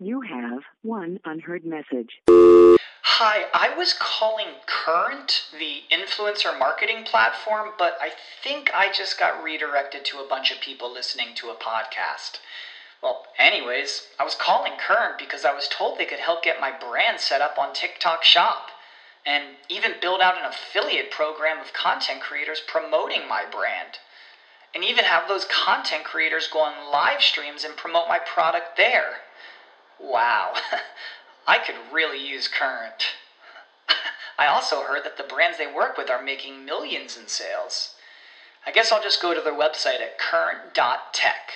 You have one unheard message. Hi, I was calling Current, the influencer marketing platform, but I think I just got redirected to a bunch of people listening to a podcast. Well, anyways, I was calling Current because I was told they could help get my brand set up on TikTok Shop, and even build out an affiliate program of content creators promoting my brand, and even have those content creators go on live streams and promote my product there. Wow, I could really use Current. I also heard that the brands they work with are making millions in sales. I guess I'll just go to their website at current.tech.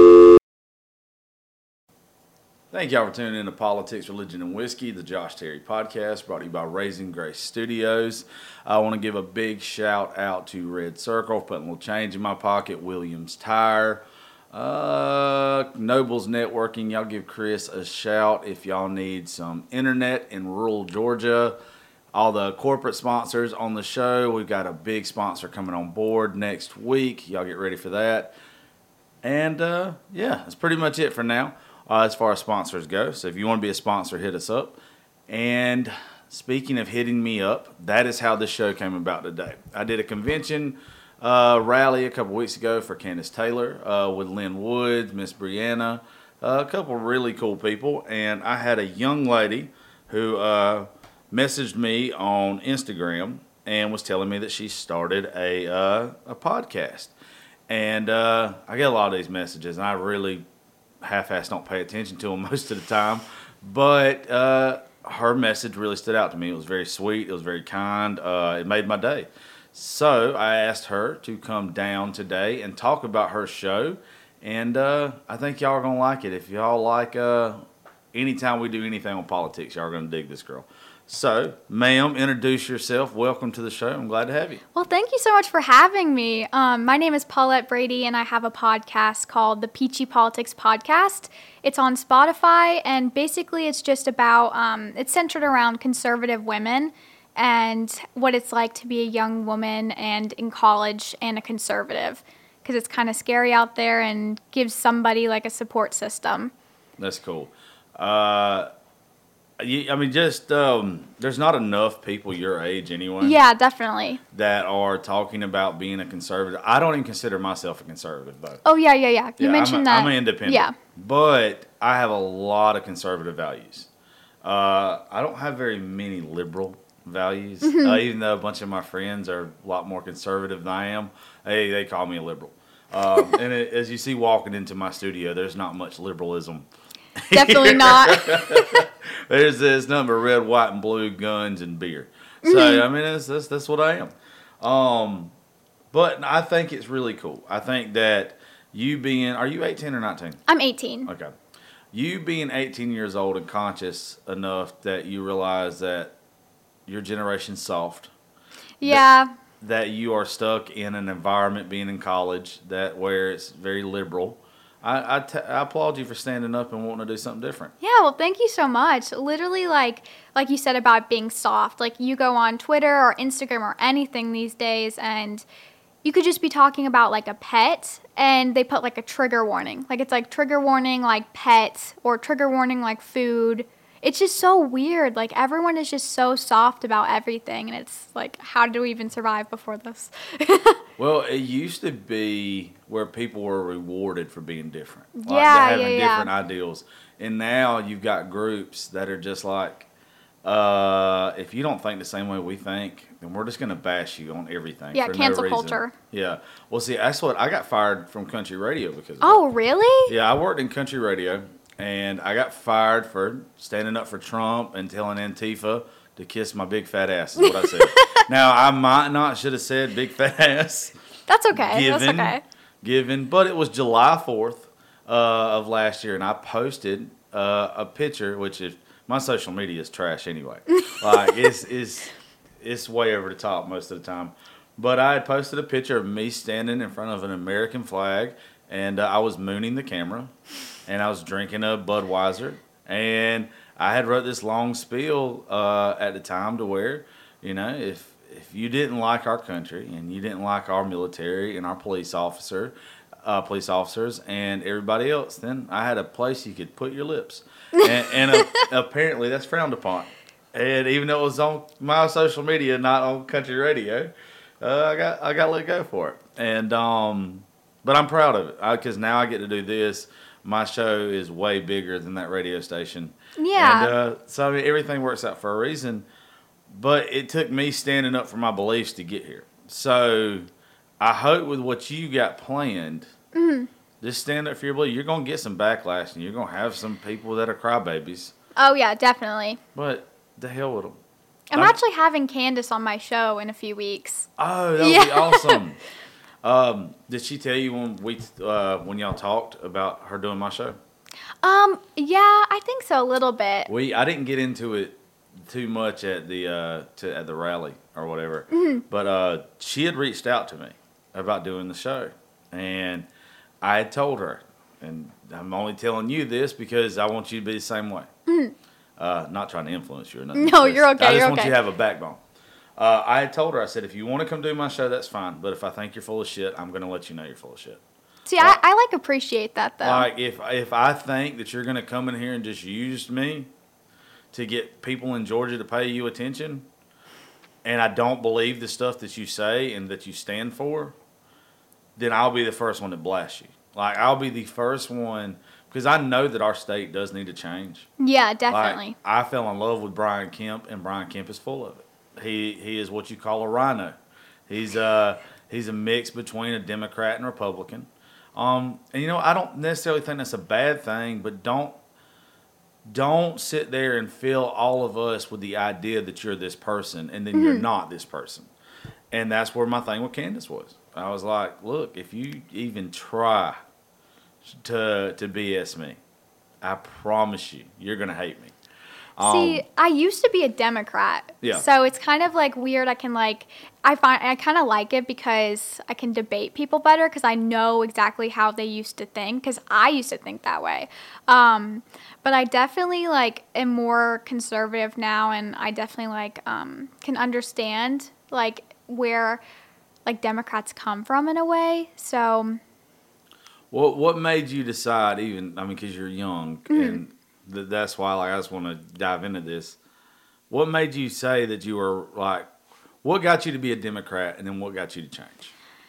Thank y'all for tuning in to Politics, Religion, and Whiskey, the Josh Terry podcast, brought to you by Raising Grace Studios. I want to give a big shout out to Red Circle, putting a little change in my pocket, Williams Tire, Nobles Networking. Y'all give Chris a shout if y'all need some internet in rural Georgia. All the corporate sponsors on the show. We've got a big sponsor coming on board next week. Y'all get ready for that. And yeah, that's pretty much it for now. As far as sponsors go. So if you want to be a sponsor, hit us up. And speaking of hitting me up, that is how this show came about today. I did a convention rally a couple weeks ago for Candace Taylor with Lynn Woods, Miss Brianna, a couple really cool people. And I had a young lady who messaged me on Instagram and was telling me that she started a podcast. And I get a lot of these messages, and I really half-ass don't pay attention to them most of the time, but her message really stood out to me. It was very sweet. It was very kind. It made my day. So I asked her to come down today and talk about her show, and I think y'all are going to like it. If y'all like anytime we do anything on politics, y'all are going to dig this girl. So, ma'am, introduce yourself. Welcome to the show. I'm glad to have you. Well, thank you so much for having me. My name is Paulette Brady, and I have a podcast called the Peachy Politics Podcast. It's on Spotify, and basically it's just about, it's centered around conservative women and what it's like to be a young woman and in college and a conservative, because it's kind of scary out there and gives somebody like a support system. That's cool. I mean, just there's not enough people your age anyway. Yeah, definitely. That are talking about being a conservative. I don't even consider myself a conservative, though. Oh, yeah. You mentioned that. I'm an independent. Yeah. But I have a lot of conservative values. I don't have very many liberal values, even though a bunch of my friends are a lot more conservative than I am. They call me a liberal. And as you see walking into my studio, there's not much liberalism. Definitely not. There's this number of red, white, and blue guns and beer. So, I mean, that's what I am. But I think it's really cool. I think that you being, are you 18 or 19? I'm 18. Okay. You being 18 years old and conscious enough that you realize that your generation's soft. Yeah. That you are stuck in an environment being in college where it's very liberal. I applaud you for standing up and wanting to do something different. Yeah, well, thank you so much. Literally, like you said about being soft, like you go on Twitter or Instagram or anything these days, and you could just be talking about like a pet, and they put like a trigger warning. Like it's like trigger warning like pet or trigger warning like food. It's just so weird. Like everyone is just so soft about everything, and it's like, how did we even survive before this? Well, it used to be where people were rewarded for being different. Having different ideals. And now you've got groups that are just like, if you don't think the same way we think, then we're just going to bash you on everything. Yeah, for cancel no reason. culture. Yeah. Well, see, that's what I got fired from country radio because of Oh, that. really? Yeah, I worked in country radio, and I got fired for standing up for Trump and telling Antifa to kiss my big fat ass, is what I said. Now, I might not should have said big fat ass. That's okay. But it was July 4th of last year, and I posted a picture, which is, my social media is trash anyway. Like, it's way over the top most of the time. But I had posted a picture of me standing in front of an American flag, and I was mooning the camera, and I was drinking a Budweiser, and I had wrote this long spiel at the time to where, you know, if you didn't like our country and you didn't like our military and our police officer, police officers and everybody else, then I had a place you could put your lips. And apparently that's frowned upon. And even though it was on my social media, not on country radio, I got let go for it. And but I'm proud of it because now I get to do this. My show is way bigger than that radio station. Yeah. And so I mean, everything works out for a reason. But it took me standing up for my beliefs to get here. So I hope with what you got planned, just stand up for your beliefs. You're going to get some backlash, and you're going to have some people that are crybabies. Oh, yeah, definitely. But the hell with them. I'm actually having Candace on my show in a few weeks. Oh, that would be awesome. Did she tell you when y'all talked about her doing my show? Yeah, I think so, a little bit. I didn't get into it too much at the at the rally or whatever, but she had reached out to me about doing the show, and I had told her, and I'm only telling you this because I want you to be the same way. Not trying to influence you or nothing. No, you're okay. I just want you to have a backbone. I had told her, I said, if you want to come do my show, that's fine. But if I think you're full of shit, I'm going to let you know you're full of shit. See, I appreciate that, though. Like, if I think that you're going to come in here and just use me to get people in Georgia to pay you attention, and I don't believe the stuff that you say and that you stand for, then I'll be the first one to blast you. Like, I'll be the first one, because I know that our state does need to change. Yeah, definitely. Like, I fell in love with Brian Kemp, and Brian Kemp is full of it. He is what you call a rhino. He's a mix between a Democrat and Republican. And I don't necessarily think that's a bad thing, but don't sit there and fill all of us with the idea that you're this person and then you're not this person. And that's where my thing with Candace was. I was like, look, if you even try to BS me, I promise you're going to hate me. See, I used to be a Democrat. Yeah. So it's kind of like weird. I kind of like it because I can debate people better because I know exactly how they used to think because I used to think that way. But I definitely am more conservative now, and I definitely can understand where Democrats come from in a way. So what made you decide because you're young and that's why I just want to dive into this. What made you say that you were what got you to be a Democrat and then what got you to change?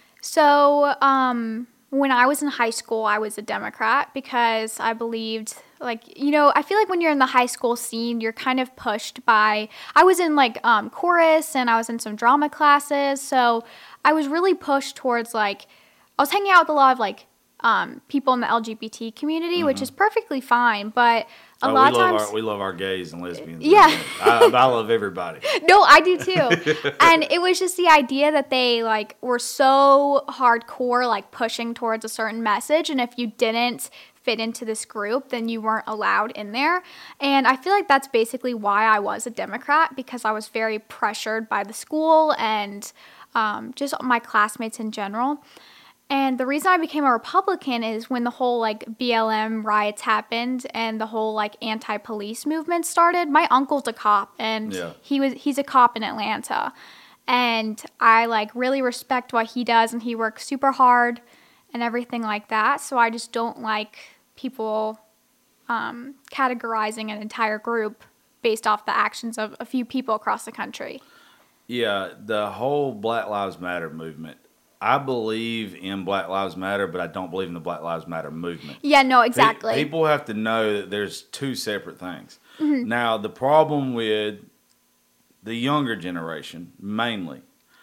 So when I was in high school, I was a Democrat because I believed I feel like when you're in the high school scene, you're kind of pushed by, I was in chorus and I was in some drama classes. So I was really pushed towards I was hanging out with a lot of people in the LGBT community, which is perfectly fine, but a lot of times we love our gays and lesbians. Yeah, I love everybody. No, I do too. And it was just the idea that they were so hardcore, pushing towards a certain message, and if you didn't fit into this group, then you weren't allowed in there. And I feel like that's basically why I was a Democrat, because I was very pressured by the school and just my classmates in general. And the reason I became a Republican is when the whole BLM riots happened and the whole anti-police movement started. My uncle's a cop, and he's a cop in Atlanta, and I really respect what he does, and he works super hard and everything like that. So I just don't like people categorizing an entire group based off the actions of a few people across the country. Yeah, the whole Black Lives Matter movement. I believe in Black Lives Matter, but I don't believe in the Black Lives Matter movement. Yeah, no, exactly. People have to know that there's two separate things. Now, the problem with the younger generation, mainly,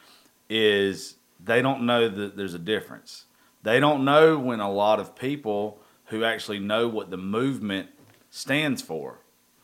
is they don't know that there's a difference. They don't know when a lot of people who actually know what the movement stands for,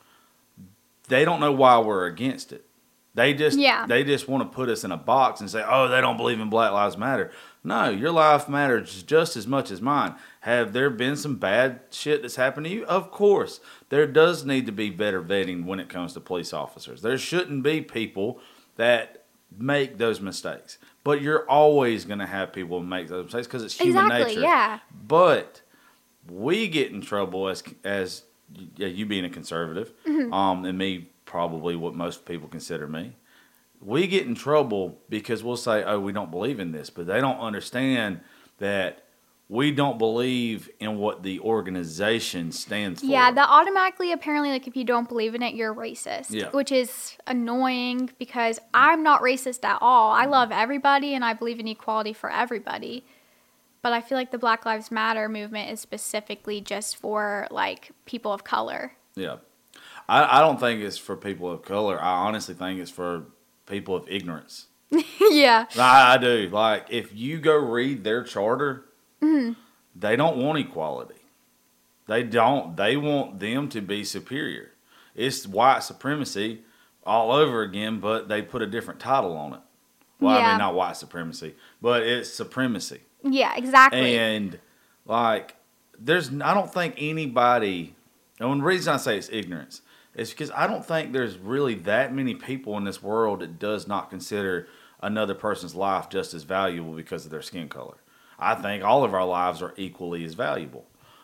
they don't know why we're against it. They just want to put us in a box and say, oh, they don't believe in Black Lives Matter. No, your life matters just as much as mine. Have there been some bad shit that's happened to you? Of course. There does need to be better vetting when it comes to police officers. There shouldn't be people that make those mistakes. But you're always going to have people make those mistakes because it's human nature. Yeah. But we get in trouble as you being a conservative, and me probably what most people consider me. We get in trouble because we'll say, oh, we don't believe in this, but they don't understand that we don't believe in what the organization stands for. Yeah, that automatically, apparently, like, if you don't believe in it, you're racist. Yeah. Which is annoying because I'm not racist at all. I love everybody and I believe in equality for everybody. But I feel like the Black Lives Matter movement is specifically just for, like, people of color. Yeah. I don't think it's for people of color. I honestly think it's for people of ignorance. Yeah. I do. Like, if you go read their charter, they don't want equality. They don't. They want them to be superior. It's white supremacy all over again, but they put a different title on it. Well, I Yeah. mean, not white supremacy, but it's supremacy. Yeah, exactly. And, like, I don't think anybody, and the reason I say it's ignorance is because I don't think there's really that many people in this world that does not consider another person's life just as valuable because of their skin color. I think all of our lives are equally as valuable.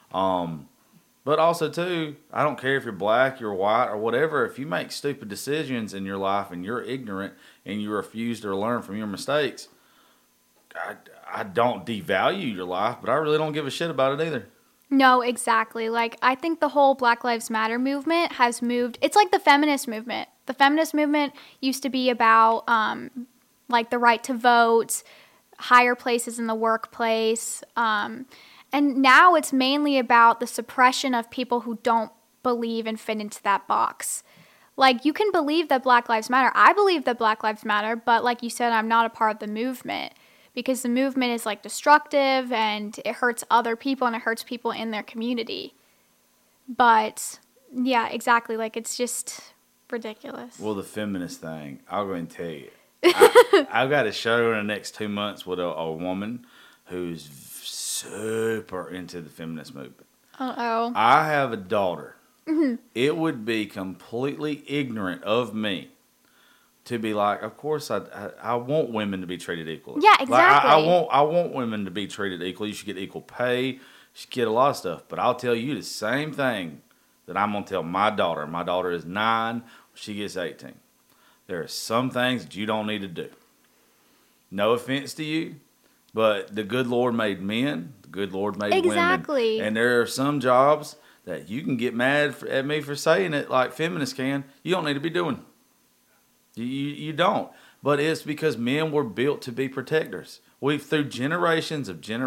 But also, too, I don't care if you're black, you're white, or whatever. If you make stupid decisions in your life and you're ignorant and you refuse to learn from your mistakes, I don't devalue your life, but I really don't give a shit about it either. No, exactly. Like, I think the whole Black Lives Matter movement has moved. It's like the feminist movement. The feminist movement used to be about, like, the right to vote, higher places in the workplace. And now it's mainly about the suppression of people who don't believe and fit into that box. Like, you can believe that Black Lives Matter. I believe that Black Lives Matter, but like you said, I'm not a part of the movement. Because the movement is, like, destructive and it hurts other people and it hurts people in their community. But, yeah, exactly. Like, it's just ridiculous. Well, the feminist thing, I'll go ahead and tell you. I've got a show in the next 2 months with a woman who's super into the feminist movement. Uh-oh. I have a daughter. It would be completely ignorant of me to be like, of course, I want women to be treated equally. Yeah, exactly. Like, I want women to be treated equally. You should get equal pay. You should get a lot of stuff. But I'll tell you the same thing that I'm going to tell my daughter. My daughter is 9. She gets 18. There are some things that you don't need to do. No offense to you, but the good Lord made men. The good Lord made Exactly. women. And there are some jobs that you can get mad at me for saying it like feminists can. You don't need to be doing. You don't. But it's because men were built to be protectors. Through generations,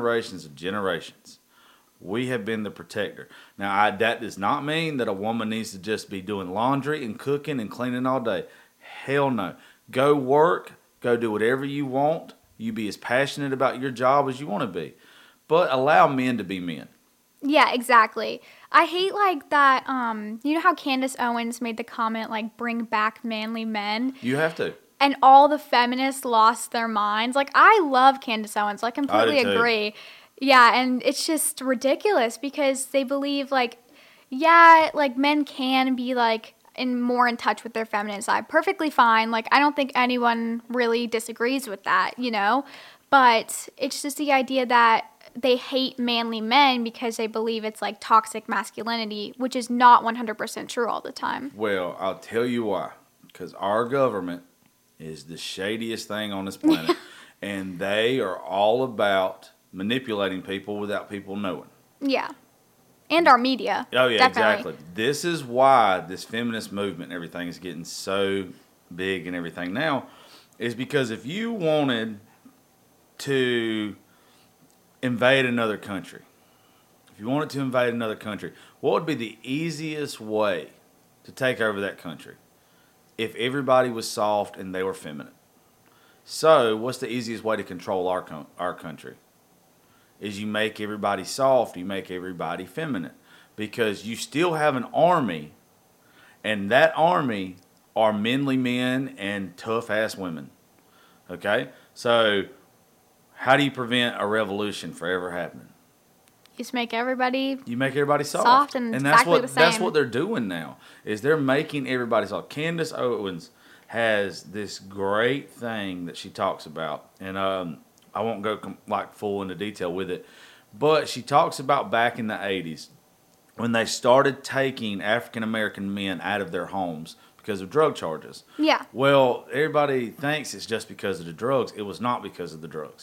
we have been the protector. Now, that does not mean that a woman needs to just be doing laundry and cooking and cleaning all day. Hell no. Go work. Go do whatever you want. You be as passionate about your job as you want to be. But allow men to be men. Yeah, exactly. I hate, like, that, you know how Candace Owens made the comment, like, bring back manly men? You have to. And all the feminists lost their minds. Like, I love Candace Owens. I completely agree. Yeah, and it's just ridiculous because they believe, like, yeah, like, men can be, like, more in touch with their feminine side. Perfectly fine. Like, I don't think anyone really disagrees with that, you know? But it's just the idea that they hate manly men because they believe it's, like, toxic masculinity, which is not 100% true all the time. Well, I'll tell you why. Because our government is the shadiest thing on this planet. And they are all about manipulating people without people knowing. Yeah. And our media. Oh, yeah, definitely. exactly. This is why this feminist movement and everything is getting so big and everything now, is because if you wanted to invade another country, what would be the easiest way to take over that country? If everybody was soft and they were feminine. So, what's the easiest way to control our country? Is you make everybody soft, you make everybody feminine. Because you still have an army, and that army are manly men and tough-ass women. Okay? So, how do you prevent a revolution from ever happening? You just make everybody soft and that's exactly the same. That's what they're doing now, is they're making everybody soft. Candace Owens has this great thing that she talks about, and I won't go full into detail with it, but she talks about back in the 80s when they started taking African American men out of their homes because of drug charges. Yeah. Well, everybody thinks it's just because of the drugs. It was not because of the drugs.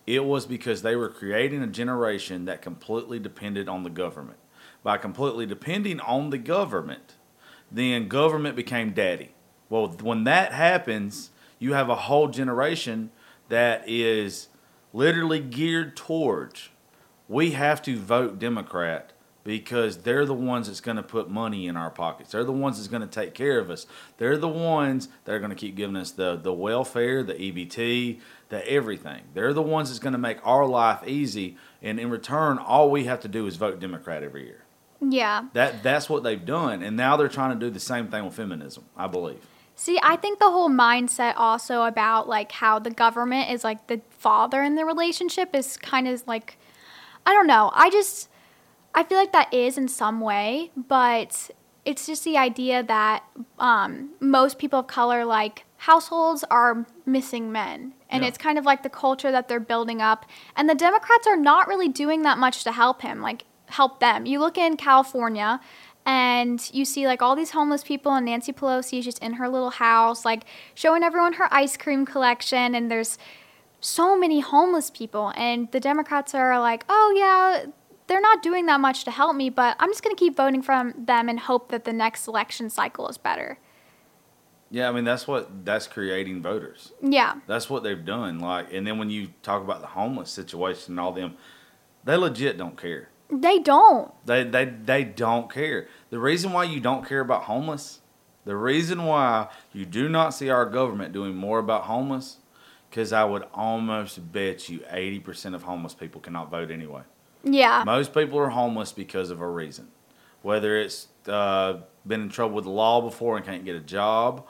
It was because they were creating a generation that completely depended on the government. By completely depending on the government, then government became daddy. Well, when that happens, you have a whole generation that is literally geared towards, we have to vote Democrat because they're the ones that's going to put money in our pockets. They're the ones that's going to take care of us. They're the ones that are going to keep giving us the welfare, the EBT, the everything. They're the ones that's going to make our life easy. And in return, all we have to do is vote Democrat every year. Yeah. That's what they've done. And now they're trying to do the same thing with feminism, I believe. See, I think the whole mindset also about like how the government is like the father in the relationship is kind of like, I don't know. I feel like that is in some way, but it's just the idea that most people of color, like households are missing men. And it's kind of like the culture that they're building up. And the Democrats are not really doing that much to help them. You look in California and you see like all these homeless people, and Nancy Pelosi is just in her little house, like showing everyone her ice cream collection. And there's so many homeless people. And the Democrats are like, oh yeah, they're not doing that much to help me, but I'm just going to keep voting for them and hope that the next election cycle is better. Yeah, I mean, that's creating voters. Yeah. That's what they've done. Like, and then when you talk about the homeless situation and all them, they legit don't care. They don't. They don't care. The reason why you don't care about homeless, the reason why you do not see our government doing more about homeless, because I would almost bet you 80% of homeless people cannot vote anyway. Yeah. Most people are homeless because of a reason. Whether it's been in trouble with the law before and can't get a job,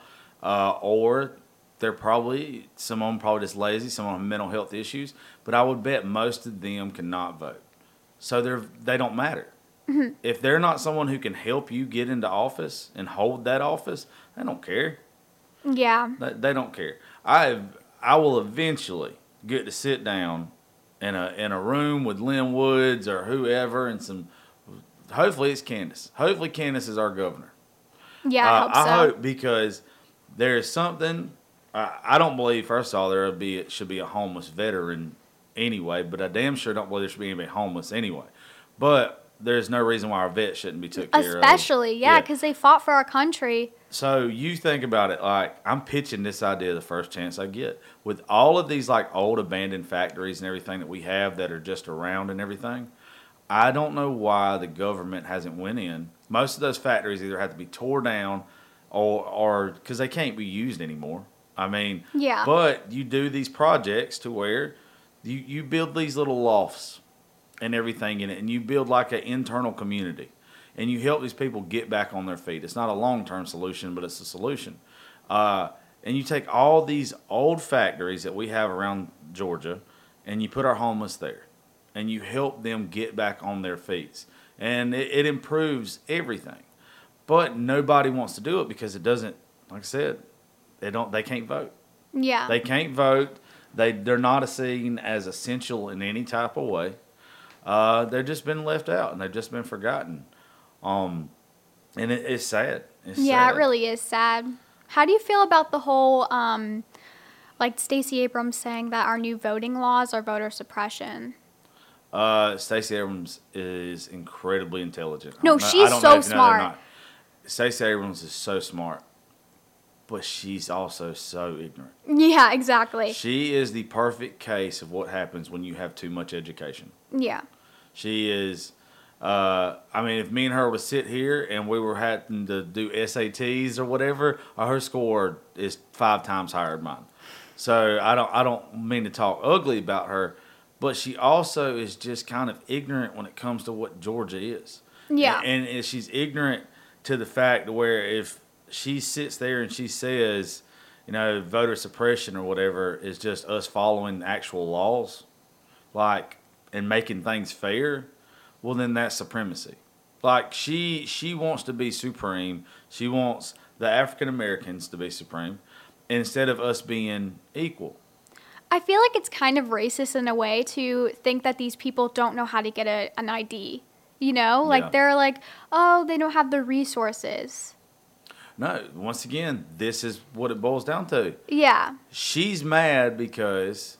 or they're probably, some of them probably just lazy, some of them have mental health issues, but I would bet most of them cannot vote. So they don't matter. Mm-hmm. If they're not someone who can help you get into office and hold that office, they don't care. Yeah. They don't care. I will eventually get to sit down in a room with Lynn Woods or whoever, and hopefully it's Candace. Hopefully Candace is our governor. Yeah, I hope so. I hope, because there's something, I don't believe, first of all, it should be a homeless veteran anyway, but I damn sure don't believe there should be anybody homeless anyway. But there's no reason why our vets shouldn't be taken care of. Especially, yeah, because they fought for our country. So you think about it, like, I'm pitching this idea the first chance I get. With all of these like old abandoned factories and everything that we have that are just around and everything, I don't know why the government hasn't went in. Most of those factories either have to be tore down or because they can't be used anymore. I mean, yeah. But you do these projects to where you build these little lofts and everything in it, and you build like an internal community, and you help these people get back on their feet. It's not a long-term solution, but it's a solution. And you take all these old factories that we have around Georgia, and you put our homeless there, and you help them get back on their feet. And it improves everything. But nobody wants to do it because it doesn't, like I said, they can't vote. Yeah. They can't vote. They're not seen as essential in any type of way. They've just been left out, and they've just been forgotten. And it's sad. It's sad. It really is sad. How do you feel about the whole, like Stacey Abrams saying that our new voting laws are voter suppression? Stacey Abrams is incredibly intelligent. No, she's so smart. Stacey Abrams is so smart, but she's also so ignorant. Yeah, exactly. She is the perfect case of what happens when you have too much education. Yeah. She is. I mean, if me and her would sit here and we were having to do SATs or whatever, her score is 5 times higher than mine. So I don't mean to talk ugly about her, but she also is just kind of ignorant when it comes to what Georgia is. Yeah. And she's ignorant to the fact where if she sits there and she says, voter suppression or whatever is just us following actual laws, like, and making things fair, well, then that's supremacy. Like, she wants to be supreme. She wants the African Americans to be supreme instead of us being equal. I feel like it's kind of racist in a way to think that these people don't know how to get an ID. They're like, oh, they don't have the resources. No, once again, this is what it boils down to. Yeah. She's mad because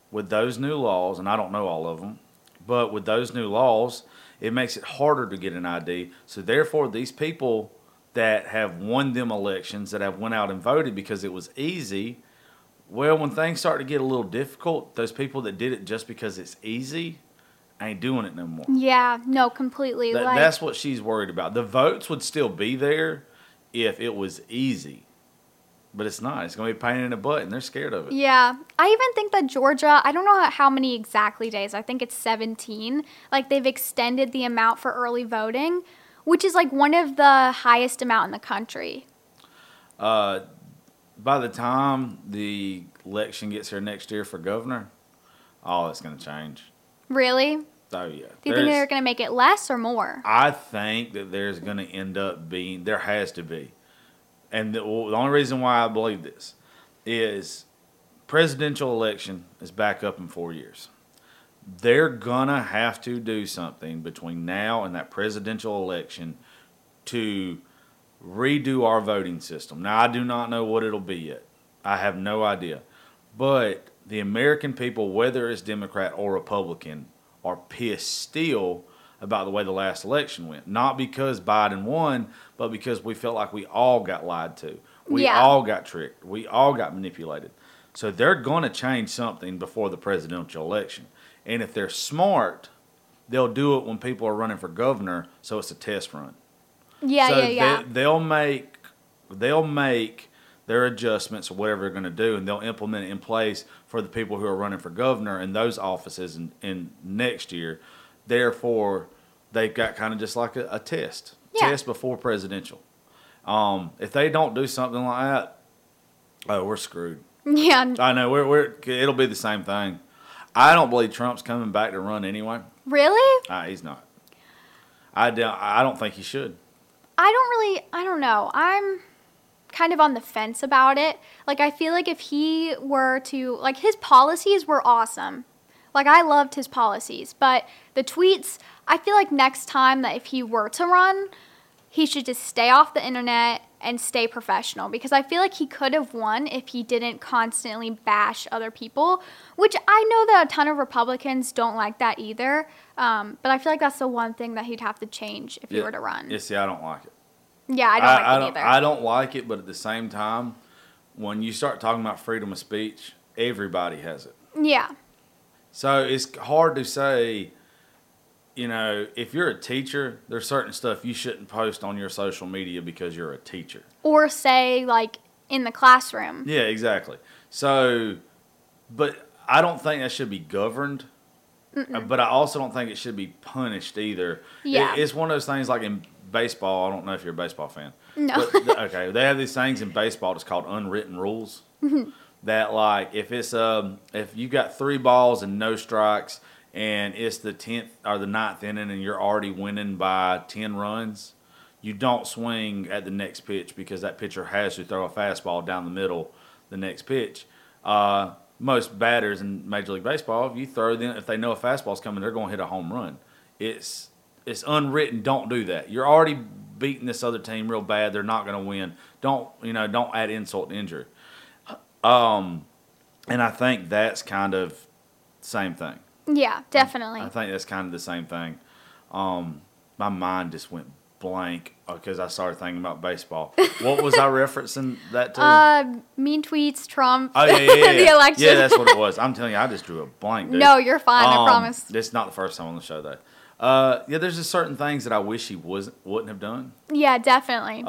with those new laws, and I don't know all of them, but with those new laws, it makes it harder to get an ID. So therefore, these people that have won them elections, that have went out and voted because it was easy, well, when things start to get a little difficult, those people that did it just because it's easy ain't doing it no more. Yeah, no, completely. That's what she's worried about. The votes would still be there if it was easy. But it's not. It's going to be a pain in the butt, and they're scared of it. Yeah. I even think that Georgia, I don't know how many exactly days. I think it's 17. Like, they've extended the amount for early voting, which is, like, one of the highest amount in the country. By the time the election gets here next year for governor, all that's going to change. Really? Oh, yeah. Do you think they're going to make it less or more? I think that there's going to end up being, there has to be. And the only reason why I believe this is presidential election is back up in 4 years. They're going to have to do something between now and that presidential election to redo our voting system. Now, I do not know what it'll be yet. I have no idea. But the American people, whether it's Democrat or Republican, are pissed still about the way the last election went. Not because Biden won, but because we felt like we all got lied to. We all got tricked. We all got manipulated. So they're going to change something before the presidential election. And if they're smart, they'll do it when people are running for governor, so it's a test run. Yeah. They'll make their adjustments or whatever they're going to do, and they'll implement it in place for the people who are running for governor in those offices in next year. Therefore, they've got kind of just like a test before presidential. If they don't do something like that, oh, we're screwed. Yeah. I know it'll be the same thing. I don't believe Trump's coming back to run anyway. Really? He's not. I don't think he should. I don't know. I'm kind of on the fence about it. Like, I feel like if he were to, like, his policies were awesome. Like, I loved his policies. But the tweets, I feel like next time that if he were to run, he should just stay off the internet and stay professional. Because I feel like he could have won if he didn't constantly bash other people, which I know that a ton of Republicans don't like that either. But I feel like that's the one thing that he'd have to change if he were to run. Yeah, see, I don't like it. Yeah, I don't like it either. I don't like it, but at the same time, when you start talking about freedom of speech, everybody has it. Yeah. So it's hard to say, if you're a teacher, there's certain stuff you shouldn't post on your social media because you're a teacher. Or say, like, in the classroom. Yeah, exactly. So, but I don't think that should be governed. But I also don't think it should be punished either. Yeah. It's one of those things like in baseball. I don't know if you're a baseball fan. No. But, okay, they have these things in baseball that's called unwritten rules. That, like, if you got 3 balls and no strikes and it's the 10th or the 9th inning and you're already winning by 10 runs, you don't swing at the next pitch because that pitcher has to throw a fastball down the middle the next pitch. Most batters in Major League Baseball, if they know a fastball's coming, they're going to hit a home run. It's unwritten. Don't do that. You're already beating this other team real bad. They're not going to win. Don't add insult to injury. And I think that's kind of the same thing. Yeah, definitely. I think that's kind of the same thing. My mind just went blank because I started thinking about baseball. What was I referencing that to? Mean tweets, Trump, oh, yeah. the election. Yeah, that's what it was. I'm telling you, I just drew a blank, dude. No, you're fine, I promise. It's not the first time on the show, though. There's just certain things that I wish he wouldn't have done. Yeah, definitely.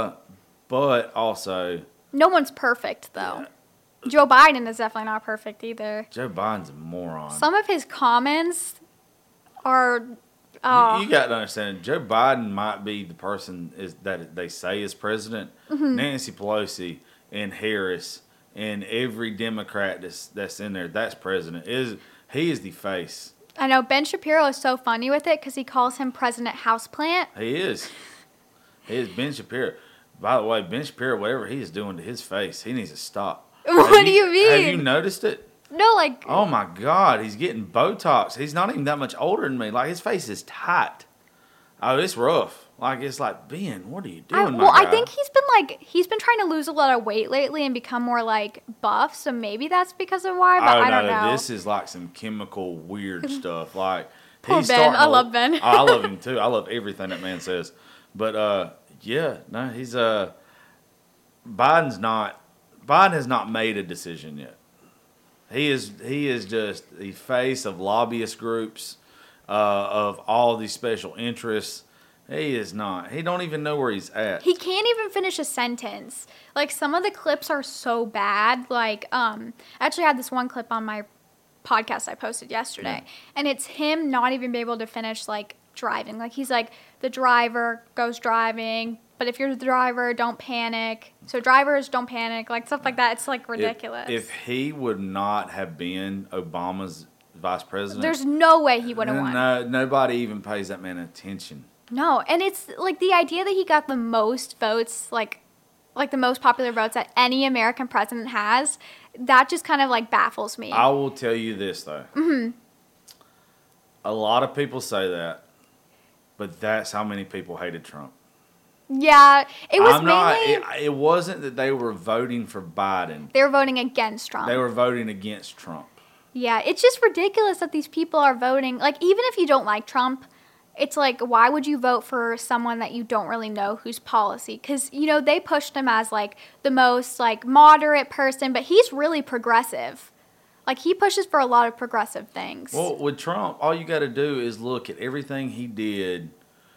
But also... No one's perfect, though. Yeah. Joe Biden is definitely not perfect either. Joe Biden's a moron. Some of his comments are... You got to understand, Joe Biden might be the person that they say is president. Mm-hmm. Nancy Pelosi and Harris and every Democrat that's in there, that's president. He is the face. I know. Ben Shapiro is so funny with it because he calls him President Houseplant. He is Ben Shapiro. By the way, Ben Shapiro, whatever he is doing to his face, he needs to stop. What do you mean? Have you noticed it? No, like... Oh, my God. He's getting Botox. He's not even that much older than me. Like, his face is tight. Oh, it's rough. Like, it's like, Ben, what are you doing, my I guy? think he's been trying to lose a lot of weight lately and become more like buff, so maybe that's because of why, but I don't know. This is like some chemical weird stuff. Like, Poor he's Ben. starting I to- love Ben. Oh, I love him too. I love everything that man says. But he's Biden has not made a decision yet. He is just the face of lobbyist groups, of all these special interests. He is not. He don't even know where he's at. He can't even finish a sentence. Like, some of the clips are so bad. Like, I actually had this one clip on my podcast I posted yesterday, and it's him not even be able to finish, like, driving. Like, he's like, the driver goes driving, but if you're the driver, don't panic. So drivers, don't panic. Like, stuff like that. It's, like, ridiculous. If he would not have been Obama's vice president, There's no way he would have won. No, nobody even pays that man attention. No, and it's like the idea that he got the most votes, like the most popular votes that any American president has, that just kind of like baffles me. I will tell you this though. Mm-hmm. A lot of people say that, but that's how many people hated Trump. Yeah, it was mainly It wasn't that they were voting for Biden. they were voting against Trump. They were voting against Trump. Yeah, it's just ridiculous that these people are voting. Like, even if you don't like Trump, it's like, why would you vote for someone that you don't really know whose policy? Because, they pushed him as, like, the most, like, moderate person, but he's really progressive. Like, he pushes for a lot of progressive things. Well, with Trump, all you got to do is look at everything he did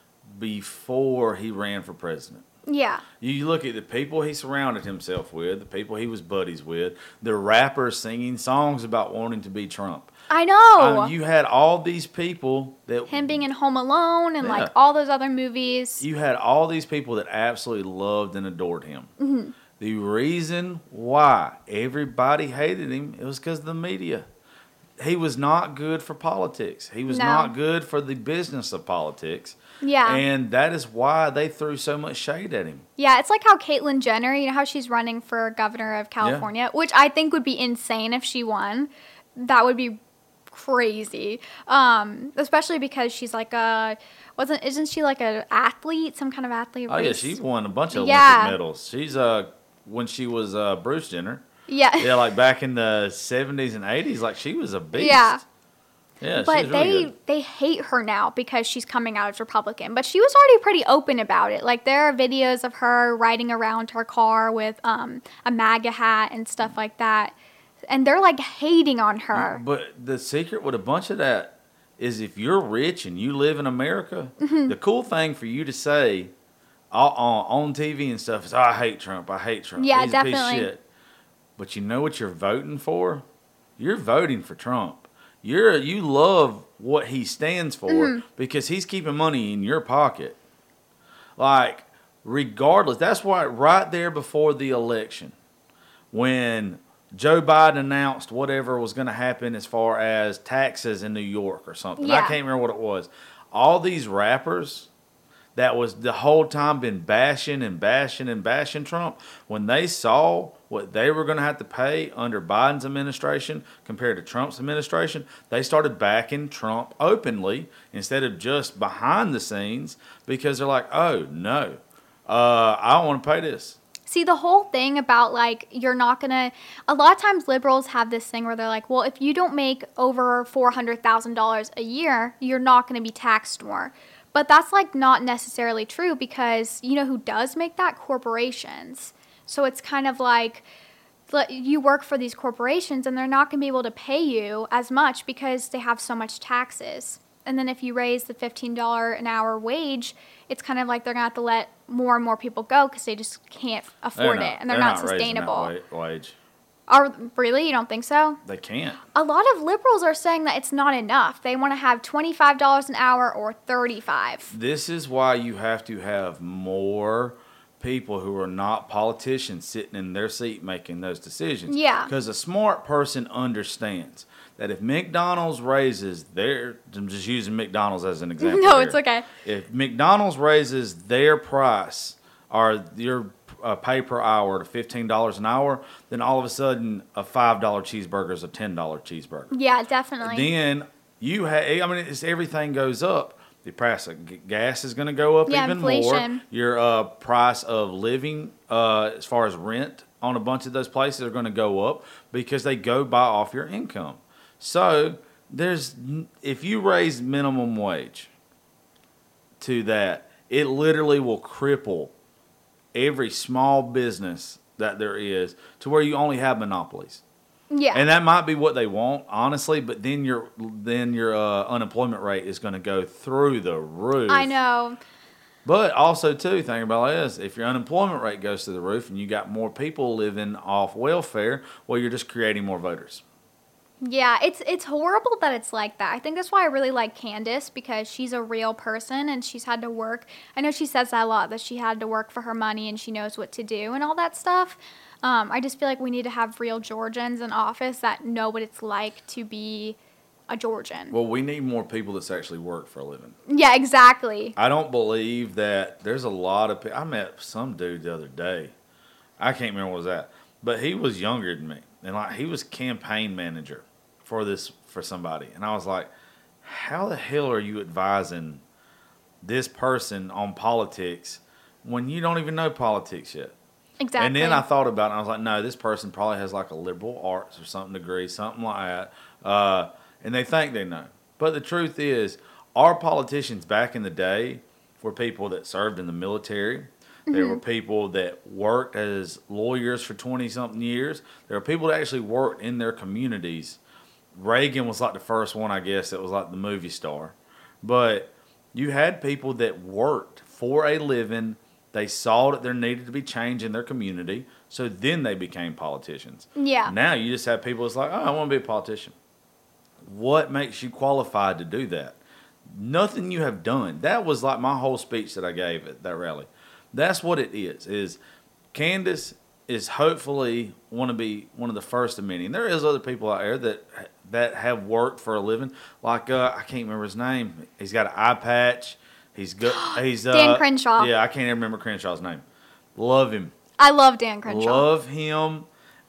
before he ran for president. Yeah. You look at the people he surrounded himself with, the people he was buddies with, the rappers singing songs about wanting to be Trump. I know. I mean, you had all these people that... Him being in Home Alone and, Yeah. like, all those other movies. You had all these people that absolutely loved and adored him. Mm-hmm. The reason why everybody hated him, it was because of the media. He was not good for politics. He was No. not good for the business of politics. Yeah. And that is why they threw so much shade at him. Yeah, it's like how Caitlyn Jenner, how she's running for governor of California, which I think would be insane if she won. That would be crazy. Especially because she's like isn't she like an athlete, some kind of athlete? Oh, yeah, race? she won a bunch of Yeah. Olympic medals. She's, when she was Bruce Jenner, Yeah. yeah, like back in the 70s and 80s, like she was a beast. Yeah. Yeah, But she's really good. they hate her now because she's coming out as Republican. But she was already pretty open about it. Like, there are videos of her riding around her car with a MAGA hat and stuff like that. And they're, like, hating on her. But the secret with a bunch of that is if you're rich and you live in America, Mm-hmm. the cool thing for you to say on TV and stuff is, I hate Trump. I hate Trump. Yeah, He's a piece of definitely. shit. But you know what you're voting for? You're voting for Trump. You love what he stands for Mm-hmm. because he's keeping money in your pocket. Like, regardless, that's why right there before the election, when Joe Biden announced whatever was going to happen as far as taxes in New York or something. I Yeah. can't remember what it was. All these rappers that was the whole time been bashing Trump, when they saw what they were going to have to pay under Biden's administration compared to Trump's administration, they started backing Trump openly instead of just behind the scenes because they're like, oh, no, I don't want to pay this. See, the whole thing about, like, you're not going to... A lot of times liberals have this thing where they're like, well, if you don't make over $400,000 a year, you're not going to be taxed more. But that's, like, not necessarily true because you know who does make that? Corporations. So it's kind of like you work for these corporations and they're not going to be able to pay you as much because they have so much taxes. And then if you raise the $15 an hour wage, it's kind of like they're going to have to let more and more people go because they just can't afford it and they're not sustainable. Raising that wage. Really? You don't think so? They can't. A lot of liberals are saying that it's not enough. They want to have $25 an hour or $35. This is why you have to have more people who are not politicians sitting in their seat making those decisions. Yeah. Because a smart person understands that if McDonald's raises I'm just using McDonald's as an example. No, here. it's okay. If McDonald's raises their price or your pay per hour to $15 an hour, then all of a sudden a $5 cheeseburger is a $10 cheeseburger. Yeah, definitely. Then it's everything goes up. The price of gas is going to go up Yeah, even inflation. more. Your price of living, as far as rent on a bunch of those places, are going to go up because they go by off your income. So if you raise minimum wage to that, it literally will cripple every small business that there is to where you only have monopolies. Yeah. And that might be what they want, honestly, but then your unemployment rate is going to go through the roof. I know. But also, too, think about this. If your unemployment rate goes to the roof and you got more people living off welfare, well, you're just creating more voters. Yeah, it's horrible that it's like that. I think that's why I really like Candace, because she's a real person and she's had to work. I know she says that a lot, that she had to work for her money and she knows what to do and all that stuff. I just feel like we need to have real Georgians in office that know what it's like to be a Georgian. Well, we need more people that's actually work for a living. Yeah, exactly. I don't believe that there's a lot of people. I met some dude the other day. I can't remember what was that, but he was younger than me, and like he was campaign manager for somebody, and I was like, how the hell are you advising this person on politics when you don't even know politics yet? Exactly. And then I thought about it, and I was like, no, this person probably has like a liberal arts or something degree, something like that, and they think they know. But the truth is, our politicians back in the day were people that served in the military. There were people that worked as lawyers for 20-something years. There were people that actually worked in their communities. Reagan was like the first one, I guess, that was like the movie star. But you had people that worked for a living. They saw that there needed to be change in their community, so then they became politicians. Yeah. Now you just have people that's like, oh, I want to be a politician. What makes you qualified to do that? Nothing you have done. That was like my whole speech that I gave at that rally. That's what it is Candace is hopefully want to be one of the first of many. And there is other people out there that have worked for a living. Like, I can't remember his name. He's got an eye patch. He's good. He's Dan Crenshaw. Yeah, I can't even remember Crenshaw's name. Love him. I love Dan Crenshaw. Love him.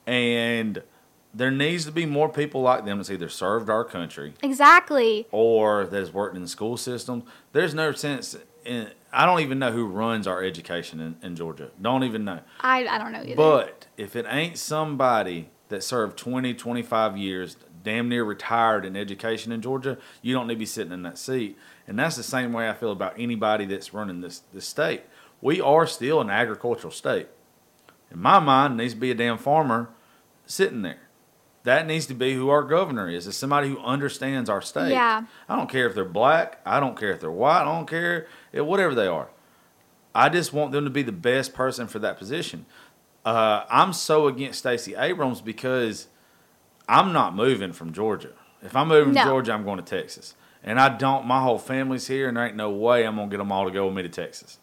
And there needs to be more people like them that's either served our country Exactly. or that has worked in the school system. There's no sense in. I don't even know who runs our education in Georgia. Don't even know. I don't know either. But if it ain't somebody that served 20, 25 years, damn near retired in education in Georgia, you don't need to be sitting in that seat. And that's the same way I feel about anybody that's running this state. We are still an agricultural state. In my mind, there needs to be a damn farmer sitting there. That needs to be who our governor is. It's somebody who understands our state. Yeah. I don't care if they're black. I don't care if they're white. I don't care whatever they are. I just want them to be the best person for that position. I'm so against Stacey Abrams because I'm not moving from Georgia. If I'm moving from Georgia, I'm going to Texas. And my whole family's here, and there ain't no way I'm going to get them all to go with me to Texas.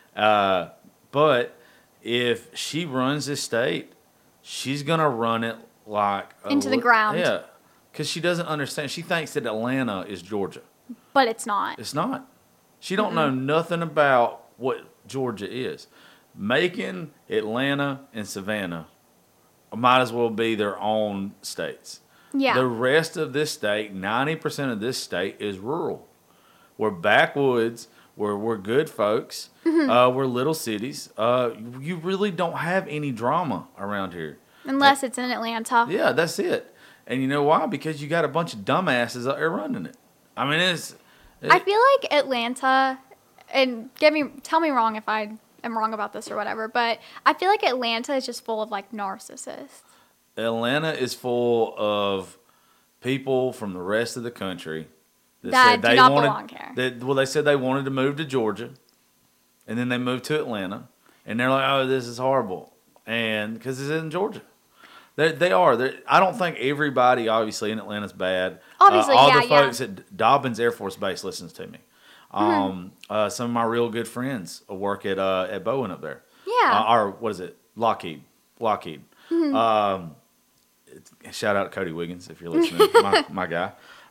But if she runs this state, she's going to run it like into the ground. Yeah, because she doesn't understand. She thinks that Atlanta is Georgia. But it's not. It's not. She don't know nothing about what Georgia is. Macon, Atlanta, and Savannah might as well be their own states. Yeah. The rest of this state, 90% of this state is rural. We're backwoods. We're good folks. We're little cities. You really don't have any drama around here. Unless it's in Atlanta. Yeah, that's it. And you know why? Because you got a bunch of dumbasses out there running it. I mean, I feel like Atlanta, and tell me wrong if I am wrong about this or whatever, but I feel like Atlanta is just full of like narcissists. Atlanta is full of people from the rest of the country that do not belong here. They said they wanted to move to Georgia, and then they moved to Atlanta, and they're like, "Oh, this is horrible," and because it's in Georgia. They are. I don't think everybody, obviously, in Atlanta's bad. Obviously, all the folks at Dobbins Air Force Base listens to me. Some of my real good friends work at Bowen up there. Yeah. Or what is it? Lockheed. Shout out to Cody Wiggins if you're listening, my guy.